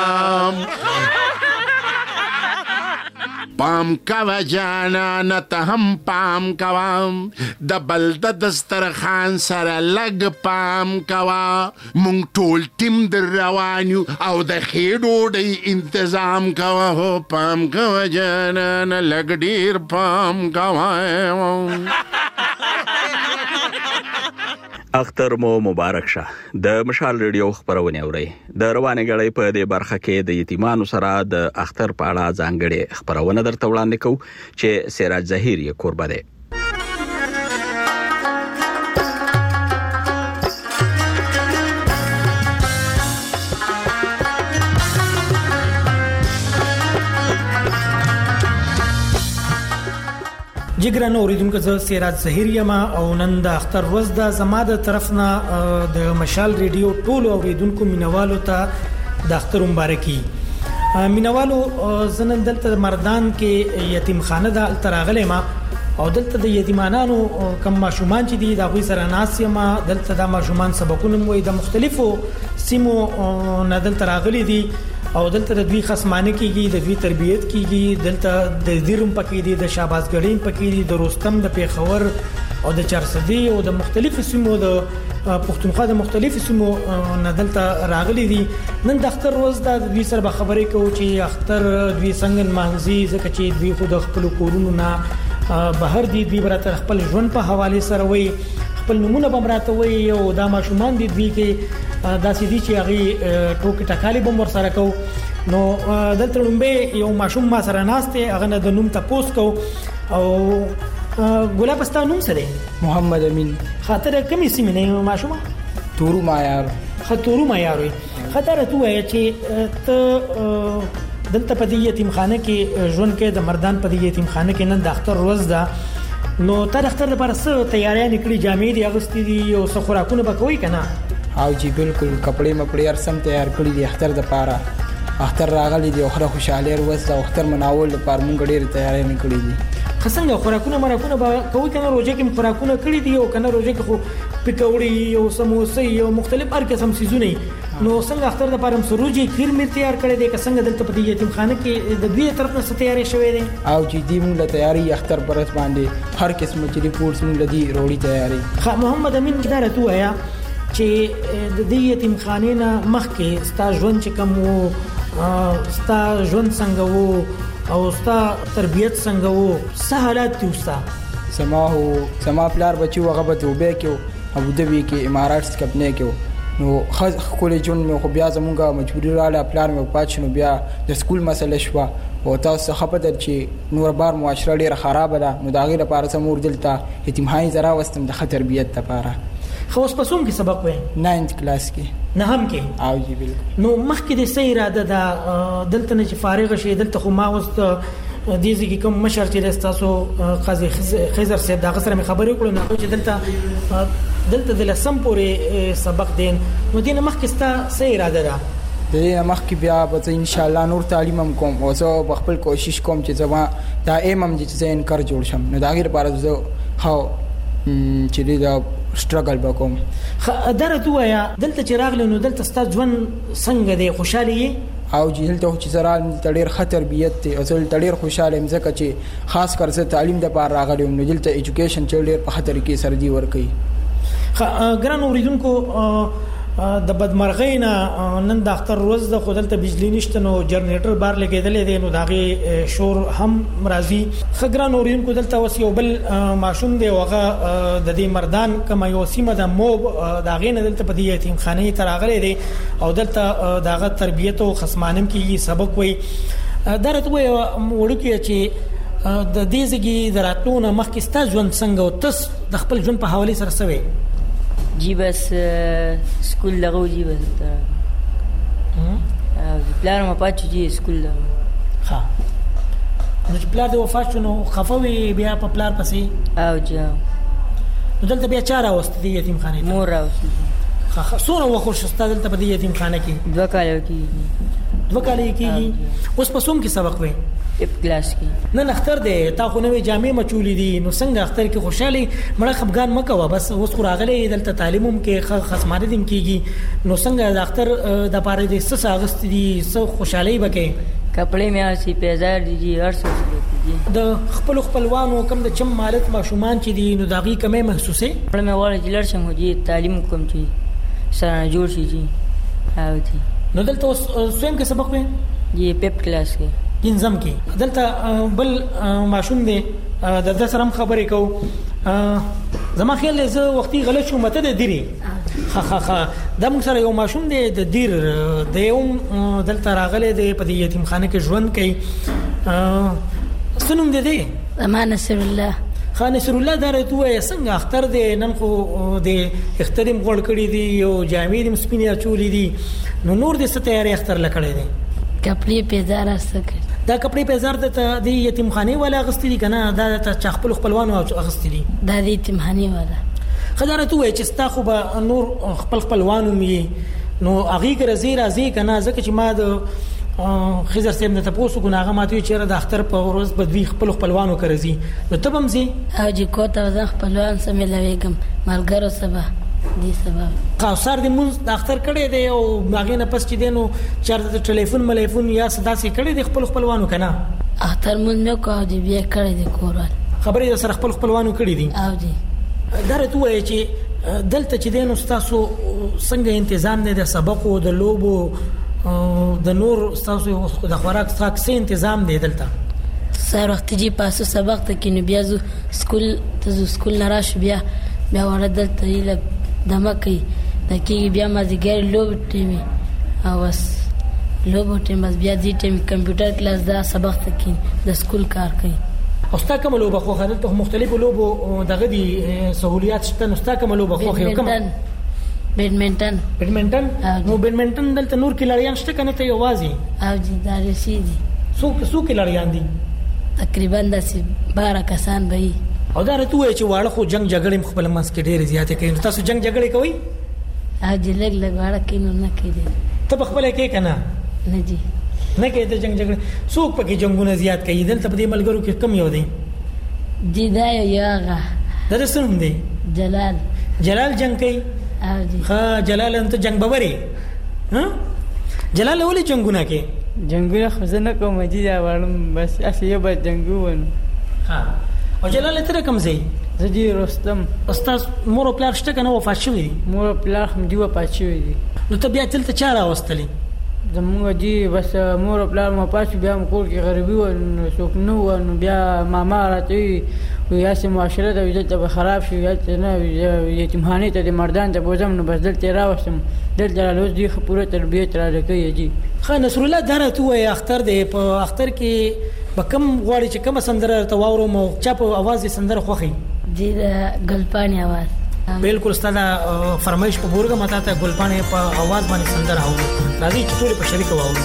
پام کوه جانانه ته هم پام کوه د بل د دسترخوان سره لږ پام کوه مونږ ټول ټیم در روان یو او د ښې ډوډۍ انتظام کوه پام کوه جانانه لږ ډېر پام کوه
اختر مو مبارک شه د مشال ریډیو خبرونه اوري د روانه غړې په دې برخه کې د یتیمانو سره د اختر په اړه ځانګړي خبرونه درته وړاندې کوو چې سراج ظهیر یې قربا ده
جګرانو اوریدونکو زه سراج ظهیر یم او نن د اختر ورځ د زما د طرف نه د مشال ریډیو ټول اوریدونکو مینوالو ته د اختر مبارکي مینوالو زنن دلته مردان کې یتیم خانه د تراغله ما او دلته د یتیمانانو کم ماشومان چې دي د غوي سره ناس یم دلته د ماشومان سبقونه موي د مختلفو سیمو نه دلته راغلي دي او دلته د دوی خصمانه کیږي د دوی تربیت کیږي دلته د دیرم پکې دي د شاباسګړین پکې دي د رستم د پیښور او د چارسدي او د مختلفو سیمو د پښتونخوا د مختلفو سیمو نه دلته راغلي دي نن د اختر ورځ د دوی سره خبرې کوو چې اختر دوی څنګه مانځي ځکه چې دوی خو د خپل کورونو نه بهر دي دوی برته خپل ژوند په حواله سره وي خپل نمونه بمراته وي او دا ماشومان دي دوی کې دا سيدي چې هغه ټوک ټکالي بم ور سره کو نو دلته لومبه یو ماشوم ما سره ناشته هغه د نوم تاسو کو او ګلاب استا نوم څه دی؟
محمد امین.
خاطر کمی سیمه نه ماشومه؟
تورو معیار.
خطورو معیار وي. خاطر ته وایي چې ته دلته په دې یتیمخانه کې ژوند کې د مردان په دې یتیمخانه کې نن د اختر ورځ ده، نو تر اختر لپاره څه تیاریاں نکړي؟ جامې دي اغوستې دي او څه خوراکونه به کوي کنه؟
او جی بالکل کپڑے مپڑے هر سم تیار کړی دي اختر د پاره. اختر راغلی دی او خره خوشاله ورځ د اختر مناول لپاره مونږ ډېر تیاری نکړي دي.
خصنګ خوراکونه مرکونه به کوي کنه؟ روزه کې خوراکونه کړی دي او کنه روزه کې خو پکوړی او سموسې او مختلف هر قسم سيزونه، نو څنګه اختر د پاره سروجي خیر میر تیار کړی دی که څنګه دلته په دې یتیمخانه کې د دوی طرف نه تیاری شوی دی؟
او جی دی مونږ له تیاری اختر پرس باندې هر قسم چې ریپورټس مونږ لدی روړی تیاری.
محمد امین دا راته وایا چې د دې یتیمخانه نه مخکې ستا ژوند چې کوم وو، ستا ژوند څنګه وو او ستا تربیت څنګه وو، څه حالات دي وستا؟
سما پلار بچو هغه به توبه کې ابو ظبي کې امارات کپنه کې نو کولې جون مې خو بیا زمونږه مجبوری رااله پلان مې پاتې نو بیا د سکول مسله شو او تاسو خبر چې نور بار معاشره ډیره خراب ده، نو دا غیره لپاره سمور دلته یتیمخانه زرا واستم د تربیت لپاره.
خو اوس پسوم کې سبق وې
9th کلاس کې
نه هم کې؟
او جی بالکل.
نو مخکې د سې اراده ده دلته نه چې فارغ شي؟ دلته خو ما اوس دې ځکه کوم مشر چې تاسو قاضي خضر صاحب دا غسر مې خبرې کړو نه چې دلته د لسم پورې سبق دین، نو دینه مخکې ستا سې اراده ده؟
د دې مخکې بیا به ان شاء الله نور تعلیم هم کوم او زه په خپل کوشش کوم چې زما دا ایم هم چې زه انکار جوړ شم، نو دا غیر لپاره زه هاو چې دا سټرګل وکوم.
درته وایا دلته چې راغلی نو دلته ستا ژوند څنګه دی؟ خوشاله یې؟
او چې دلته چې زرا ډېر خطر بیت او زه ډېر خوشاله یم ځکه چې خاص کر زه تعلیم د پاره راغلی یم، نو دلته ایجوکیشن چې ډېر په خطر کې سر دی ور کوي.
ګران اوریدونکو د بدمرغۍ نه نن د اختر ورځ د خودلته بجلی نشته، نو جنریټر بار لګیدلې دی، نو داغه شور هم راځي. خګران اوریدونکو دلته اوس یو بل ماشوم دی وغه د دې مردان کما یو سیمه د موب داغه نه دلته په دې یتیمخانه ته راغلی دی او دلته داغه تربیت او خصمانم کې سبق وي. درته وي وړکه چې د دې ځګي دراتونه مخکې ستا ژوند څنګه او تس د خپل ژوند په حواله سره سوي؟
جی بس سکول لغو جی بس پلار ما پاتې جی سکول لغو.
ها نو چې پلار د وفات شو نو خفوي بیا په پلار پسې؟ او
جی.
نو دلته بیا چا راوست دې یتیمخانه ته؟
مور راوست.
ها څونه وخت شستا دلته په دې یتیمخانه کې؟
2 کال کېږي.
2 کال کېږي. اوس په څوم کې سبق وې؟
کلاس کې.
نن اختر دی، تا خو نوې جامې مچولې دي، نو څنګه اختر کې خوشاله مړه خفګان مکوه، بس اوس خو راغلی دلته تعلیموم کې خصمانه دیم کېږي، نو څنګه د اختر د پاره د څه اغست دي څه خوشالۍ بکې؟
کپڑے مې اسی پیزار دي جی هر څه
د خپل خپلوانو کم د چم مالک ماشومان چې دي نو داغي کمه محسوسه؟
پر مې وړ جلر شم جی تعلیم کوم چې سره جوړ شي جی. او دي
نو دلته اوس څوم کې سبق وې؟
جی پپ کلاس کې
پنځم کې. دلته بل ماشوم دی د سره خبرې کو، زما خیال زه وختي غلط شوم مته د دیری خا د موږ سره یو ماشوم دی د دیر د یو دلته راغلی دی په دې یتیمخانه کې ژوند کوي. سنوم دی
امان نصر الله.
خان نصر الله درته وای څنګه اختر دی نن خو د اختریم غوړ کړی دی او جامې دې سپینې چولې دي، نو نور دې څه تیاری اختر لکړی دی؟
کپڑے پیزار استکه.
دا کپڑے پیزار د یتیمخانه والا غستې دي کنه؟ دا د خپل خپلوانو غستې دي؟
دا د یتیمخانه والا.
خدای ته وای چې ستا خو به نور خپل خپلوانو می نو اغي ګرځي راځي کنه؟ ځکه چې ما د خضر صاحب نه تاسو کو ناغه ماته چیرې د اختر په ورځ بدوي خپل خپلوانو کرځي، نو ته هم زی
او چې کوته ځ خپلوان سمې لويګم ملګرو سبا دي سبب
قاصر د مونږ د اختر کړي دی او هغه نه پس چې دینو چارته د ټلیفون یا صدا سي کړي دی خپل خپلوانو کنه؟
اختر مونږ نه کوو دی بیا کړي دی کورال
خبرې سره خپل خپلوانو کړي دي. او
دي
درته وای چې دلته چې دینو تاسو څنګه تنظیم دی د سبق او د لوبو د نور تاسو د خوراک څخه تنظیم دی دلته؟
سره وخت جی پاسو سبق ته کې نو بیا زو سکول نه راش بیا ورته دلته دمکې د کې بیا ما زیګر لوب ټیمه او بس لوب ټیم بس بیا دې ټیم کمپیوټر کلاس دا سبق ته کې د سکول کار کوي.
او ستا کوم لوبه خوښه دلته مختلفو لوبو دغه دي سہولیات شته نو ستا کوم لوبه خوښه کوم بیډمنټن نو بیډمنټن دلته نور کلاړیان شته کنه ته یوازې
او جی دا رشي دي
څو کلاړیان دي
تقریبا 12 کسان به
او دا رته وای چې واړه خو جنگ جګړې خپل منځ کې ډېر زیاتې کوي نو تاسو جنگ جګړې کوي
او جی لګ واړه کینو نه کوي
ته خپل کې کنه
نه جی
نه کوي ته جنگ جګړې څوک پکې جنگونه زیات کوي دلته په دې ملګرو کې کم یو دی
جی دا یو هغه
دا څه نوم دی جلال جنگ کوي
او جی
ها جلال انت جنگ ببري ها جلال ولې جنگونه کوي
جنگونه خو زه نه کوم جی دا وړم بس اسی یو به جنگونه
ها او جلال ته کوم ځای
زه جی رستم
استاد مور او پلار شته کنه وفات شوی دي
مور او پلار هم دی وفات شوی دي
نو ته بیا تلته چا راوستلی
زمونږ جی بس مور او پلار مو پاتې بیا م کور کې غریبي و نو څوک نو و نو بیا ماما راته وی یاسې معاشره ته دلته به خراب شي یا نه یتیمخانې ته د مردان ته بوزم نو بس دلته راوستم دلته راوست دی خو پوره تربیت را لکوي جی
خا نصر الله دره تو وای اختر دی په اختر کې بکم غواړي چې کوم سندره ته واورو مو چا په आवाज سندره خوخي
جی دا ګلپانی आवाज
بالکل استاد فرمایش په بورګه ماته ته ګلپانی په आवाज باندې سندره هاو راځي چې ټول په شریک واورو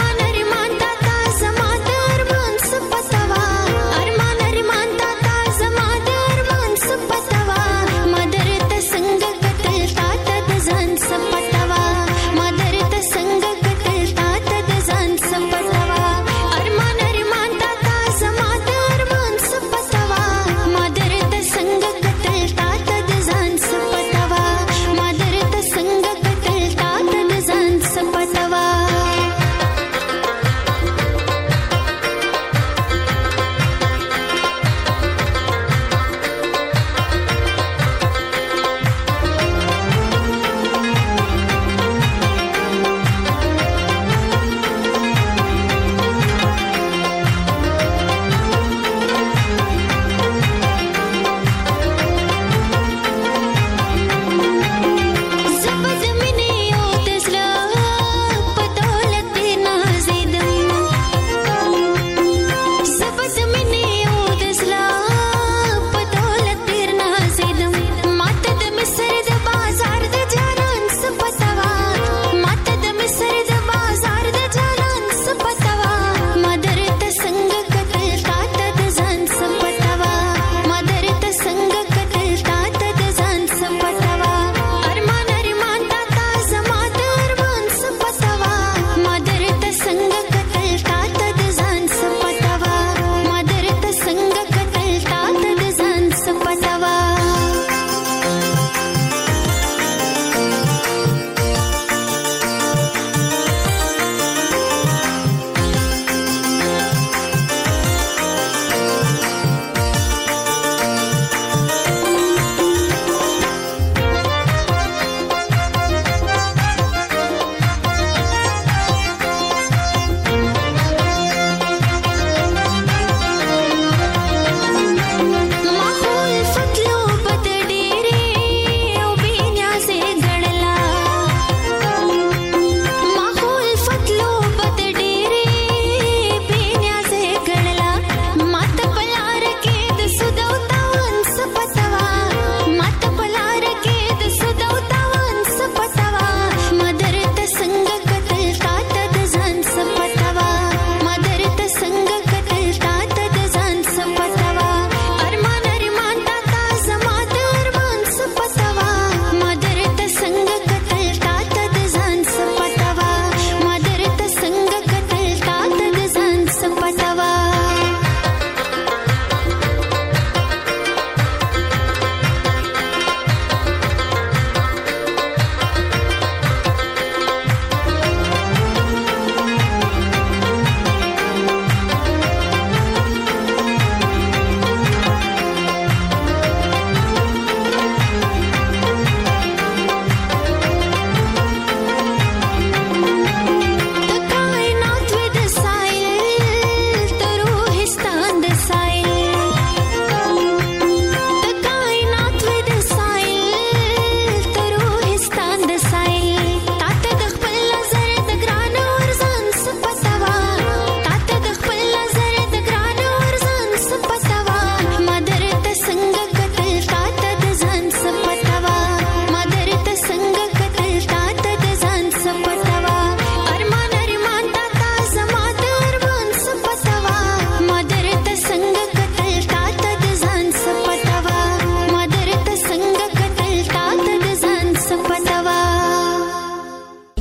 ارمان تا زما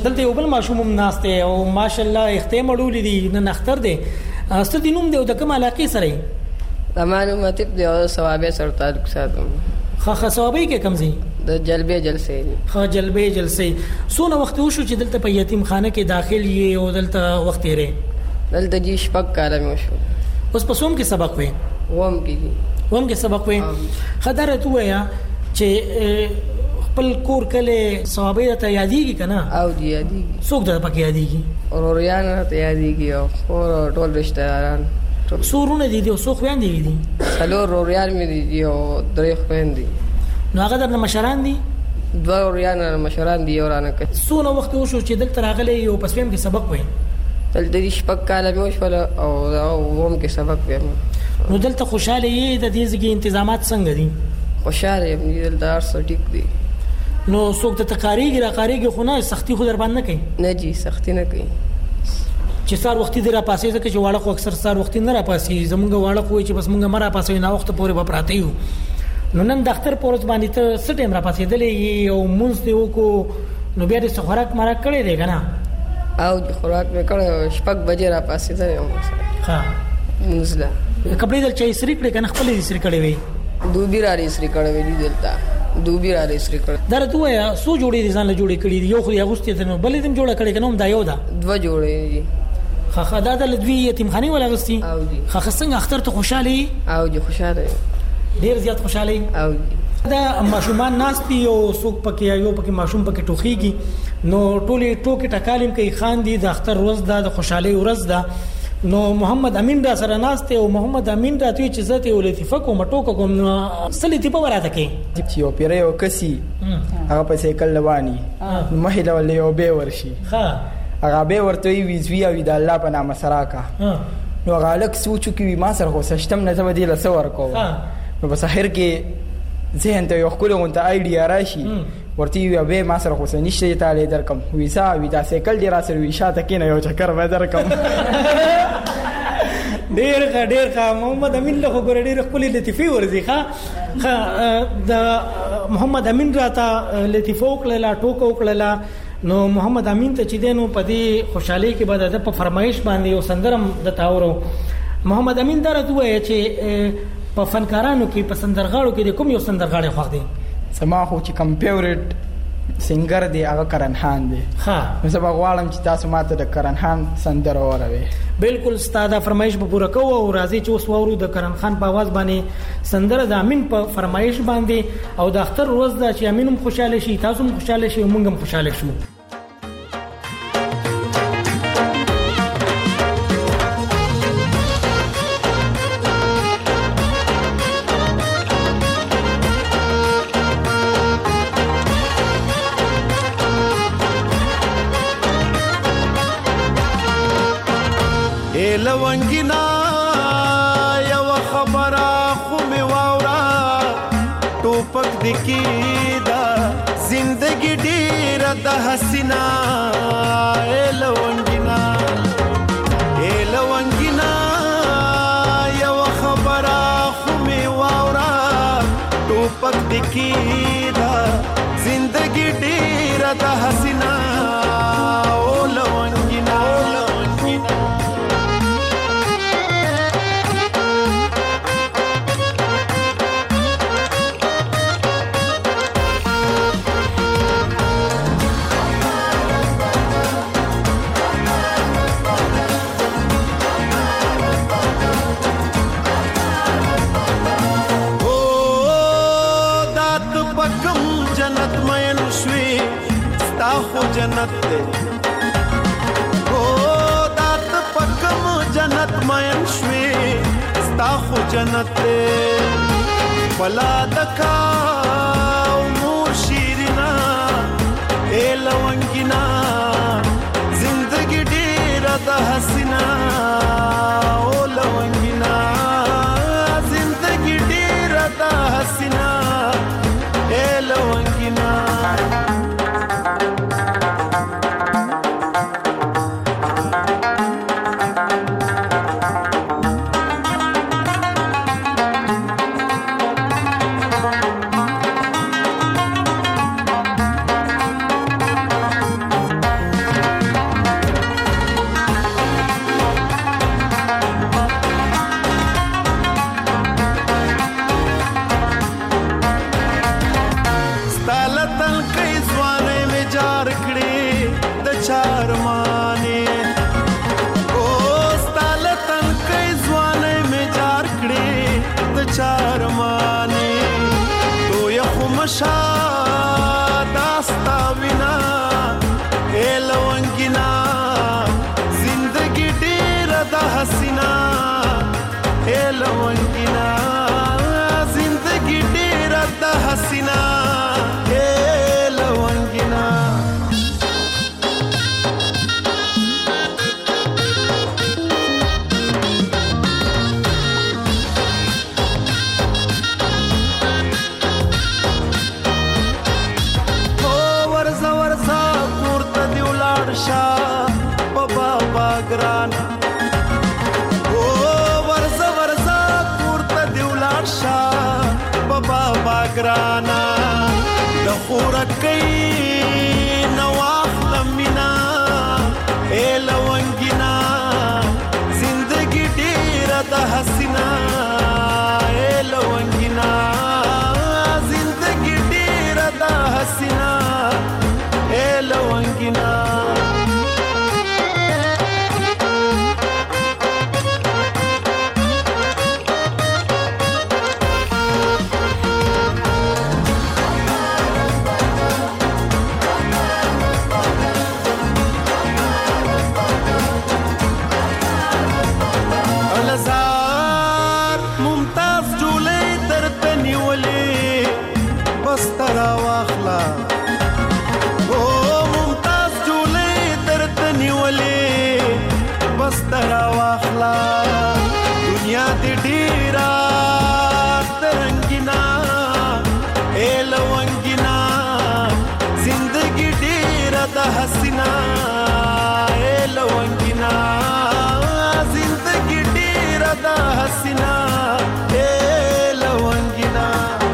دلته یو بل ماشوم هم ناست دی او ماشاءالله اختیار مړولې دي نن اختر دی ستاسو نوم دی او د کوم علاقې سره
د معلومات دی او ثوابه سره تعلق ساتم
خا ثوابه کې کم زی
د جلبې جلسې
خا جلبې جلسې سونه وخت وشو چې دلته په یتیم خانه کې داخل یې او دلته وخت یې رې
دلته جی شپږ کاله مې وشو
اوس په سوم کې سبق وې ووم کې سبق وې خدای ته وایا چې خپل کور کله ثوابه ته یادېږي کنه
او دی یادېږي
څوک د پکې یادېږي
اوریان ته یادېږي او ټول رشتہ داران
سورونه دي او څوک ویاندې دي
څلور اوریان مې دي او درې خويندې
نو هغه د مشران دي
دوه اوریان مشران دي ورانه کړ
سونه وخت وشو چې دلته راغلي یو پسویم کې سبق وې
دلته شپږ کاله مې وشول او ووم کې سبق وې
نو دلته خوشاله یې د دې ځګي تنظیمات څنګه دي
خوشاله یم دلته هر څه ټیک دي
نو څوک ته تقاریږي راقاریږي خو نه سختي خو در باندې کوي
نه جی سختي نه کوي
چې سار وختي در پاسې ځکه چې واړه خو اکثر سار وختي نه را پاسې زمونږ واړه خو چې بس مونږ مرا پاسې نه وخت پورې به پراته یو نو نن د اختر پورز باندې ته څه ټیم را پاسې دلې او مونږ ته وکړو نو بیا د خوراک مرا کړې دی کنه
او خوراک مې کړو شپږ بجې را پاسې ده
ها
مزلا
کپڑے دل چي سری کړه کنه خپل دې سری کړې وي
دوبی را سری کړې وي دلته دوبی را سری کړې
درته وایا سو جوړې دي ځان له جوړې کړې یو خو یې غوستې ته بلې دم جوړه کړې کنه دا یو دا
دوه جوړې
خا دا د لدوی یتیم خاني ولا غستي
او دي
خا څنګه اختر ته خوشالي
او دي خوشاله
ډیر زیات خوشالي
او
دا ماشومان ناشتي او سوق پکې یو پکې ماشوم پکې ټوخيږي نو ټولي ټوکې ټکالم کوي خان دي د اختر ورځ دا د خوشالي ورځ دا نو محمد امین را سره ناشته او محمد امین راته چې زته ولطیفه کوم ټوکو کوم سلیتی په وراته کې
چې یو پیره یو کسي هغه په سیکل لواني مهله ولې یو به ورشي
ها
هغه به ورته وی زوی او د الله په نامه سراکا نو هغه لک سوچو کې ما سره خو سشتم نه زما دی لسور کو نو په سحر کې ذهن ته یو خپل غونته ایډیا راشي ورته یو به ما سره خو نشته تعالی درکم ویسا وی دا سیکل دی را سره وی شاته کې نه یو چکر به درکم ډیر ښه محمد امین له خبر ډیر خپل لطیفه ورزي ښه د محمد امین راته لطیفه وکړه ټوکو وکړه نو محمد امین ته چې دینو په دې خوشحالي کې بعد د په فرمایش باندې او سندرم د تاورو محمد امین درته وایي چې په فنکارانو کې په سندرغاړو کې کوم یو سندرغاړی خوښ دی سما خو چې کم فیورټ سنگر دی هغه کرن خان دی ها نو زه غواړم چې تاسو ماته د کرن خان سندره واوروي بالکل ستاده فرمایش به پوره کوو او راځي چې اوس وورو د کرن خان په आवाज باندې سندره د امین په فرمایش باندې او د اختر ورځ دا چې امینم خوشاله شي تاسو هم خوشاله شئ موږ هم خوشاله شو
لونګینا یو خبره خو می واورا ټوپک دکی دا زندگی ډیر د حسینا لونګینا یو خبره خو می واورا ټوپک دکی دا زندگی ډیر د حسینا لونګینا जन्नत दे ओ दात पकम जन्नत मयन श्वे स्ता खो जन्नत दे बला दका उमूर शीरना ए लवंगिना जिंदगी ढेर द हसीना ओ लवंगिना जिंदगी ढेर द हसीना ए लवंगिना ورکې نواخ لمینا اے لونګینا زندگی ډیره د حسینا اے لونګینا زندگی ډیره د حسینا اے لونګینا حسینا اے لونګینا زندگی ډیره د حسینا اے لونګینا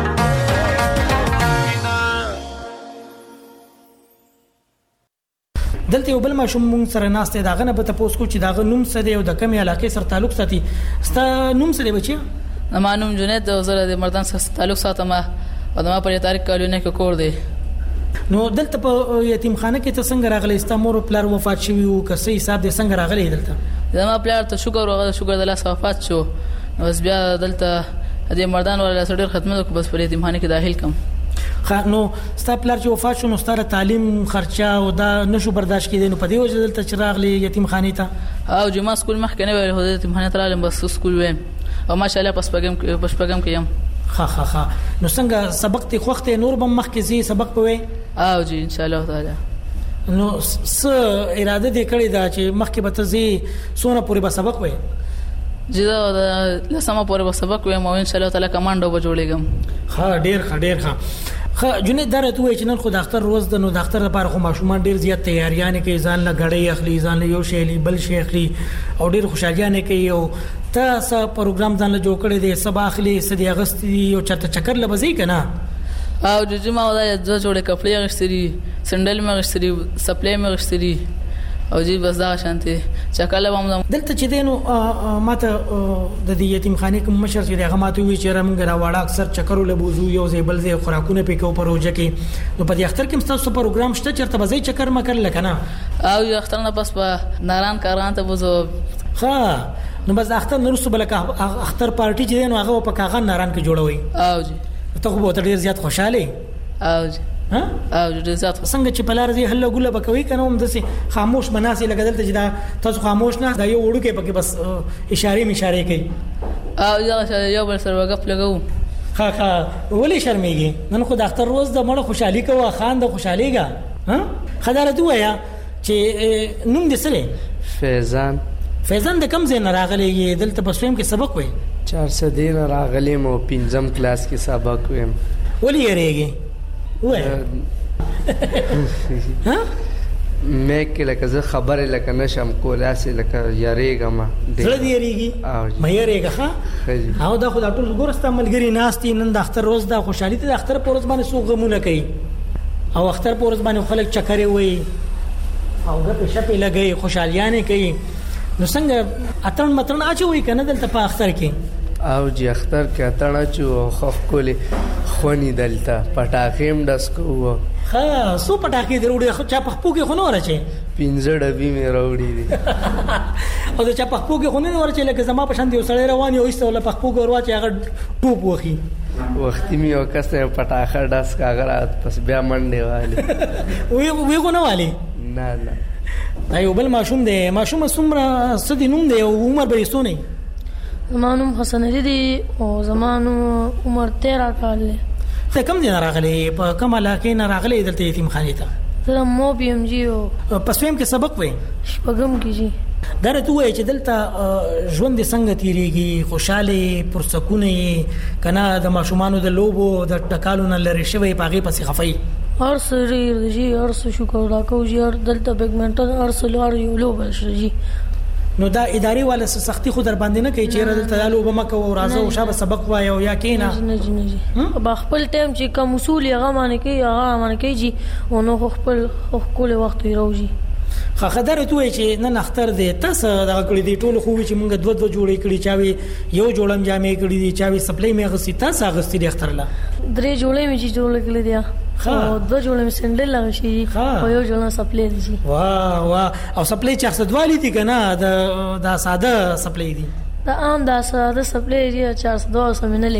دلته یو بل ماشوم مونږ سره ناشته داغه نه به تاسو کو چې داغه نوم څه دی او د کومې علاقې سره تعلق ساتي ستا نوم څه دی بچي
ما نوم جنید او زه د مردان سره تعلق ساتم او ما په تاریخ کالونه کې کور دی
نو دلته په یتیم خانه کې ته څنګه راغلی ستا مور پلار وفات شوی او که څه حساب دې څنګه راغلی دلته
زما پلار ته شکر د لاس وفات شو بس بیا دلته د مردان ولا سړي خدمت کو بس په یتیم خانه کې داخل کم
نو ستا پلار چې وفات شو نو ستاره تعلیم خرچه او دا نشو برداشت کېدی نو په دې وجه دلته چې راغلی یتیم خانه ته
او جما سکول مخکې نه ویل هو یتیم خانه ته راغلم بس سکول ویم او ماشاءالله پسپګم کې يم
ها نو څنګه سبق ته خوخته نور بم مخ کې زی سبق پوي
او جی ان شاء الله تعالی
نو اراده دې کړی دا چې مخ کې به ته زی سونه پوری به سبق وي
جدا لسمه پوری به سبق وي مو ان شاء الله تعالی کمانډو به جوړېږم
ها ډیر جنید درته وای چې نن خو د اختر روز د نو د اختر لپاره خو ماشومان ډیر زیات تیاریانه کوي ځان له غړې اخلي ځان له یو شی بل شی اخلي او ډیر خوشالیانه کوي او تاسو پروګرام ځان له جوړ کړی دی سبا اخلي سدي اگست یو چرته چکر لبزي کنه
او د جمعه ولای د جوړې کپړې غشتري سندل مې غشتري سپلې مې غشتري او جی بس دا شانتي چکاله ومم
دلته چې دینو ماته د دې یتیم خانه کوم مشر چې هغه ماته وی چې رمګ راوړه اکثر چکرو لبوزو یو زیبل زی خوراکونه پکې او پروژه کې نو په دې اختر کې مستاسو پروګرام شته چرته بځای چکر مکر لکنه
او یو اختر نه پس په ناران کاران ته وځو
ها نو بس اختر نرسو بلکه اختر پارټي چې دینو هغه په کاغذ ناران کې جوړوي
او جی
ته خو به ډیر زیات خوشاله
او جی
ها
او ډیر زیات
څنګه چې بلار دي هله ګوله بکوي کنه هم دسي خاموش مناسي لګدل ته چې دا تاسو خاموش نه دا یو وړو کې پکې بس اشاره کوي
او یو بل سره وقف لګو
ها ولې شرمېږي نن خو د اختر روز د مړ خوشحالي کوه خان د خوشحاليګا ها خدای ته وایا چې نوم دې سره فیضان د کم زین راغلی دلته په سویم کې سبق وای
400 دین راغلی مو 5م کلاس کې سبق ویم
ولې یریږي وای ها
مې کې لکه زه خبره لکه نشم کولای سي لکه یریږم
زړه دې یریږي مې یریږه ها او دا خدای ټول ګورسته ملګری ناستي نن د اختر روز د خوشحالي ته د اختر په ورځ باندې سو غمونه کوي او اختر په ورځ باندې خلک چکرې وای او غپې شپې لګي خوشحالیانه کوي نو څنګه اتن متن اچوي کنه دلته په اختر کې
او جی اختر کې اتن اچو خو کولې خونی دلته پټاخیم ډسکو
ها سو پټاخې دروړي چا په خپو کې خونه ورچې
15 ډبې مې راوړې دي
او چا په خپو کې خونه ورچې لکه زما په شان دی وسړی روان یو ایسته ولا په خپو کې ورواچې هغه ټوپ وخی
وخت می او کسه پټاخه ډس کاغرات پس بیا منډه والی
وی غونه والی
نه
ایو بل ماشوم دی ماشوم سمره سدي نوم دی او عمر به سونه
زمانو حسن علي دی او زمانو عمر 13 کال دی
ته کم دی راغلی په کومه علاقې نه راغلی دلته یتیم خانه ته
زه مو پی ام جی او
پسویم کې سبق وای
شپږم کې جی
درته وای چې دلته ژوند څنګه تیریږي خوشاله پرسکونه کنا د ماشومانو د لوبو د ټکالو نه لری شوی پاغي پسې خفای
ارسل شکر راکو جی دلته بیګمنټن ارسل یو لوب شي
نو دا اداري والا سختي خو در باندې نه کوي چې دلته دالو به مکه او راځو شابه سبق وایو یا کینا
نه با خپل ټایم چې کوم اصول هغه باندې کوي هغه باندې کوي جی او نو خپل کول وخت یې راوځي
خدای ته وایي چې نن اختر دې تاسو دا کړی دی ټول خو چې مونږ دوه جوړې کړی چاوي یو جوړم جامې کړی دی چاوي سپلای مې غسی تاسو غسی دی اختر لا 3
جوړې مې چې جوړ کړی دی او 2 جوړې مې سندل لا شي او یو جوړه سپلای دی
واه او سپلای 400 والی دي کنه دا ساده سپلای دی
دا عام دا ساده سپلای دی 400 سره نه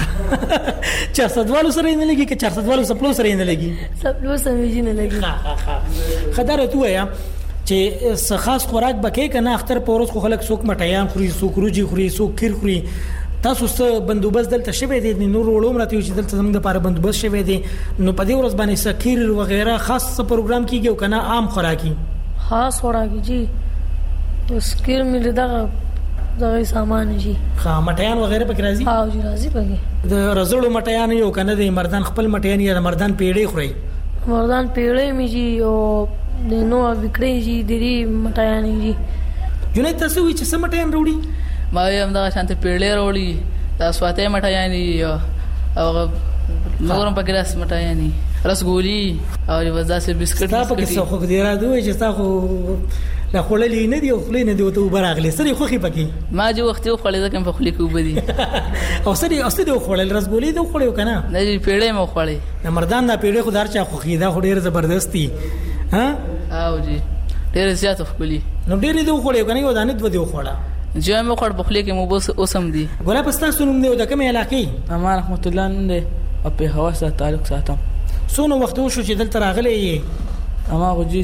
لګي
400 والو سره نه لګي که 400 والو سپلو سره نه لګي
سپلو سره نه لګي
خدای ته وایي چې خاص خوراک بکې کنه اختر پورس خو خلک سوک مټیان خوري سوک روجي خوري سوک کیر خوري تاسو څه بندوبست دلته شوی دی نور وړوم راته چې دلته زموږ لپاره بندوبست شوی دی نو په دې ورځ باندې سکیر وغیرہ خاص پروګرام کیږي او کنه عام خوراکي
خاص خوراکي جی سکیر مې دغه سامان جی
مټیان وغیرہ پکې راځي
ها جی راځي پکې
د رزړو مټیان یو کنه د مردان خپل مټیان یا مردان پیړې خوري
مردان پیړې مې جی او د نو وکړې جی د دې مټیان جی
جنې تاسو وی چې سمټیان وروړي
ما هم دا شانته پیړې وروړي دا سواته مټیان او نورم پکې راس مټیان رسګولي او وځه سه بسکټ
تاسو پکې څه خو دې را دوی چې تاسو لا خوللې نه دی او خلې نه دی ته وبراغلې سړي خوخي پکې
ما جو وخت یو خولې ځکه په خولې کې وبدي
او سړي اصلي خولل رسګولي دی خولې کنه
نه دی پیړې مو خولې
د مردان دا پیړې خو دار چا خوخي دا خو ډېر زبردستی ها
او جی ډېر زیات خولي
نو ډېر دی خولې کنه یو دانه دو دی خوړه
چې مو خړ بخلې کې مو بس اوسم دي
ګولا پستا سنوم دی د کومه علاقې
امان رحمت الله نه او په هوا سره تعلق ساتم
سونو وخت وشو چې دلته راغلي یې
اما غوجي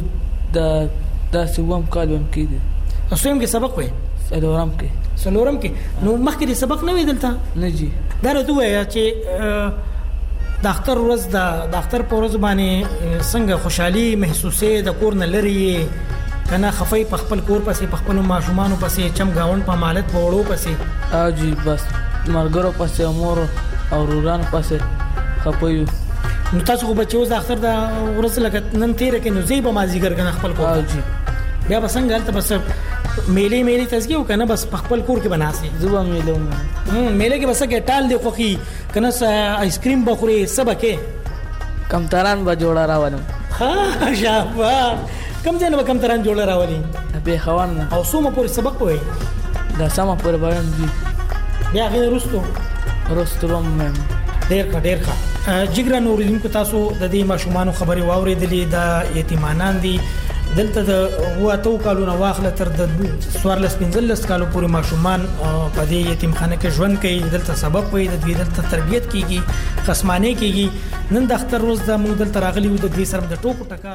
دا سوم کالم کې دي
اسوم کې سبق وې سلورم کې نو مخکې سبق نه وې دلته
نه جی
دا راته وې چې د اختر ورځ د اختر په ورځ باندې څنګه خوشحالي محسوسه د کور نه لري کنه خفای په خپل کور پسې په خپل ماشومان پسې چم گاوند په مالت په وړو پسې
او جی بس مرګرو پسې مور او روران پسې خپایو
نو تاسو خو بچو د اختر د ورځ لکه نن تیر کې نو زی به مازیګر کنه خپل کور
او جی
بیا بسنګ ته بس میلې تزګیو کنه بس په خپل کور کې بناسي
زوبا میلې
کې بس کې ټال دی خوخي کنه آیس کریم بخوري سبکه
کم تران به جوړا راولم
ها شاباش کم ځنه کم تران جوړا راولي
به خوان
او سومه پورې سبق وای
دا سما پورې بیان دي
بیا غیر رستو
مم
ډیر ښه جګرا نوردین کو تاسو د دې ماشومان خبري واوریدلې د یتیمانان دي دلته د واتو کالو نه واخله تر د 14 کالو پورې ماشومان په دې یتیمخانه کې ژوند کوي دلته سبق وي د دې دلته تربيت کیږي خصمانه کیږي نن د اختر روز د موږ دلته راغلي و د دې سره د ټوکو ټکا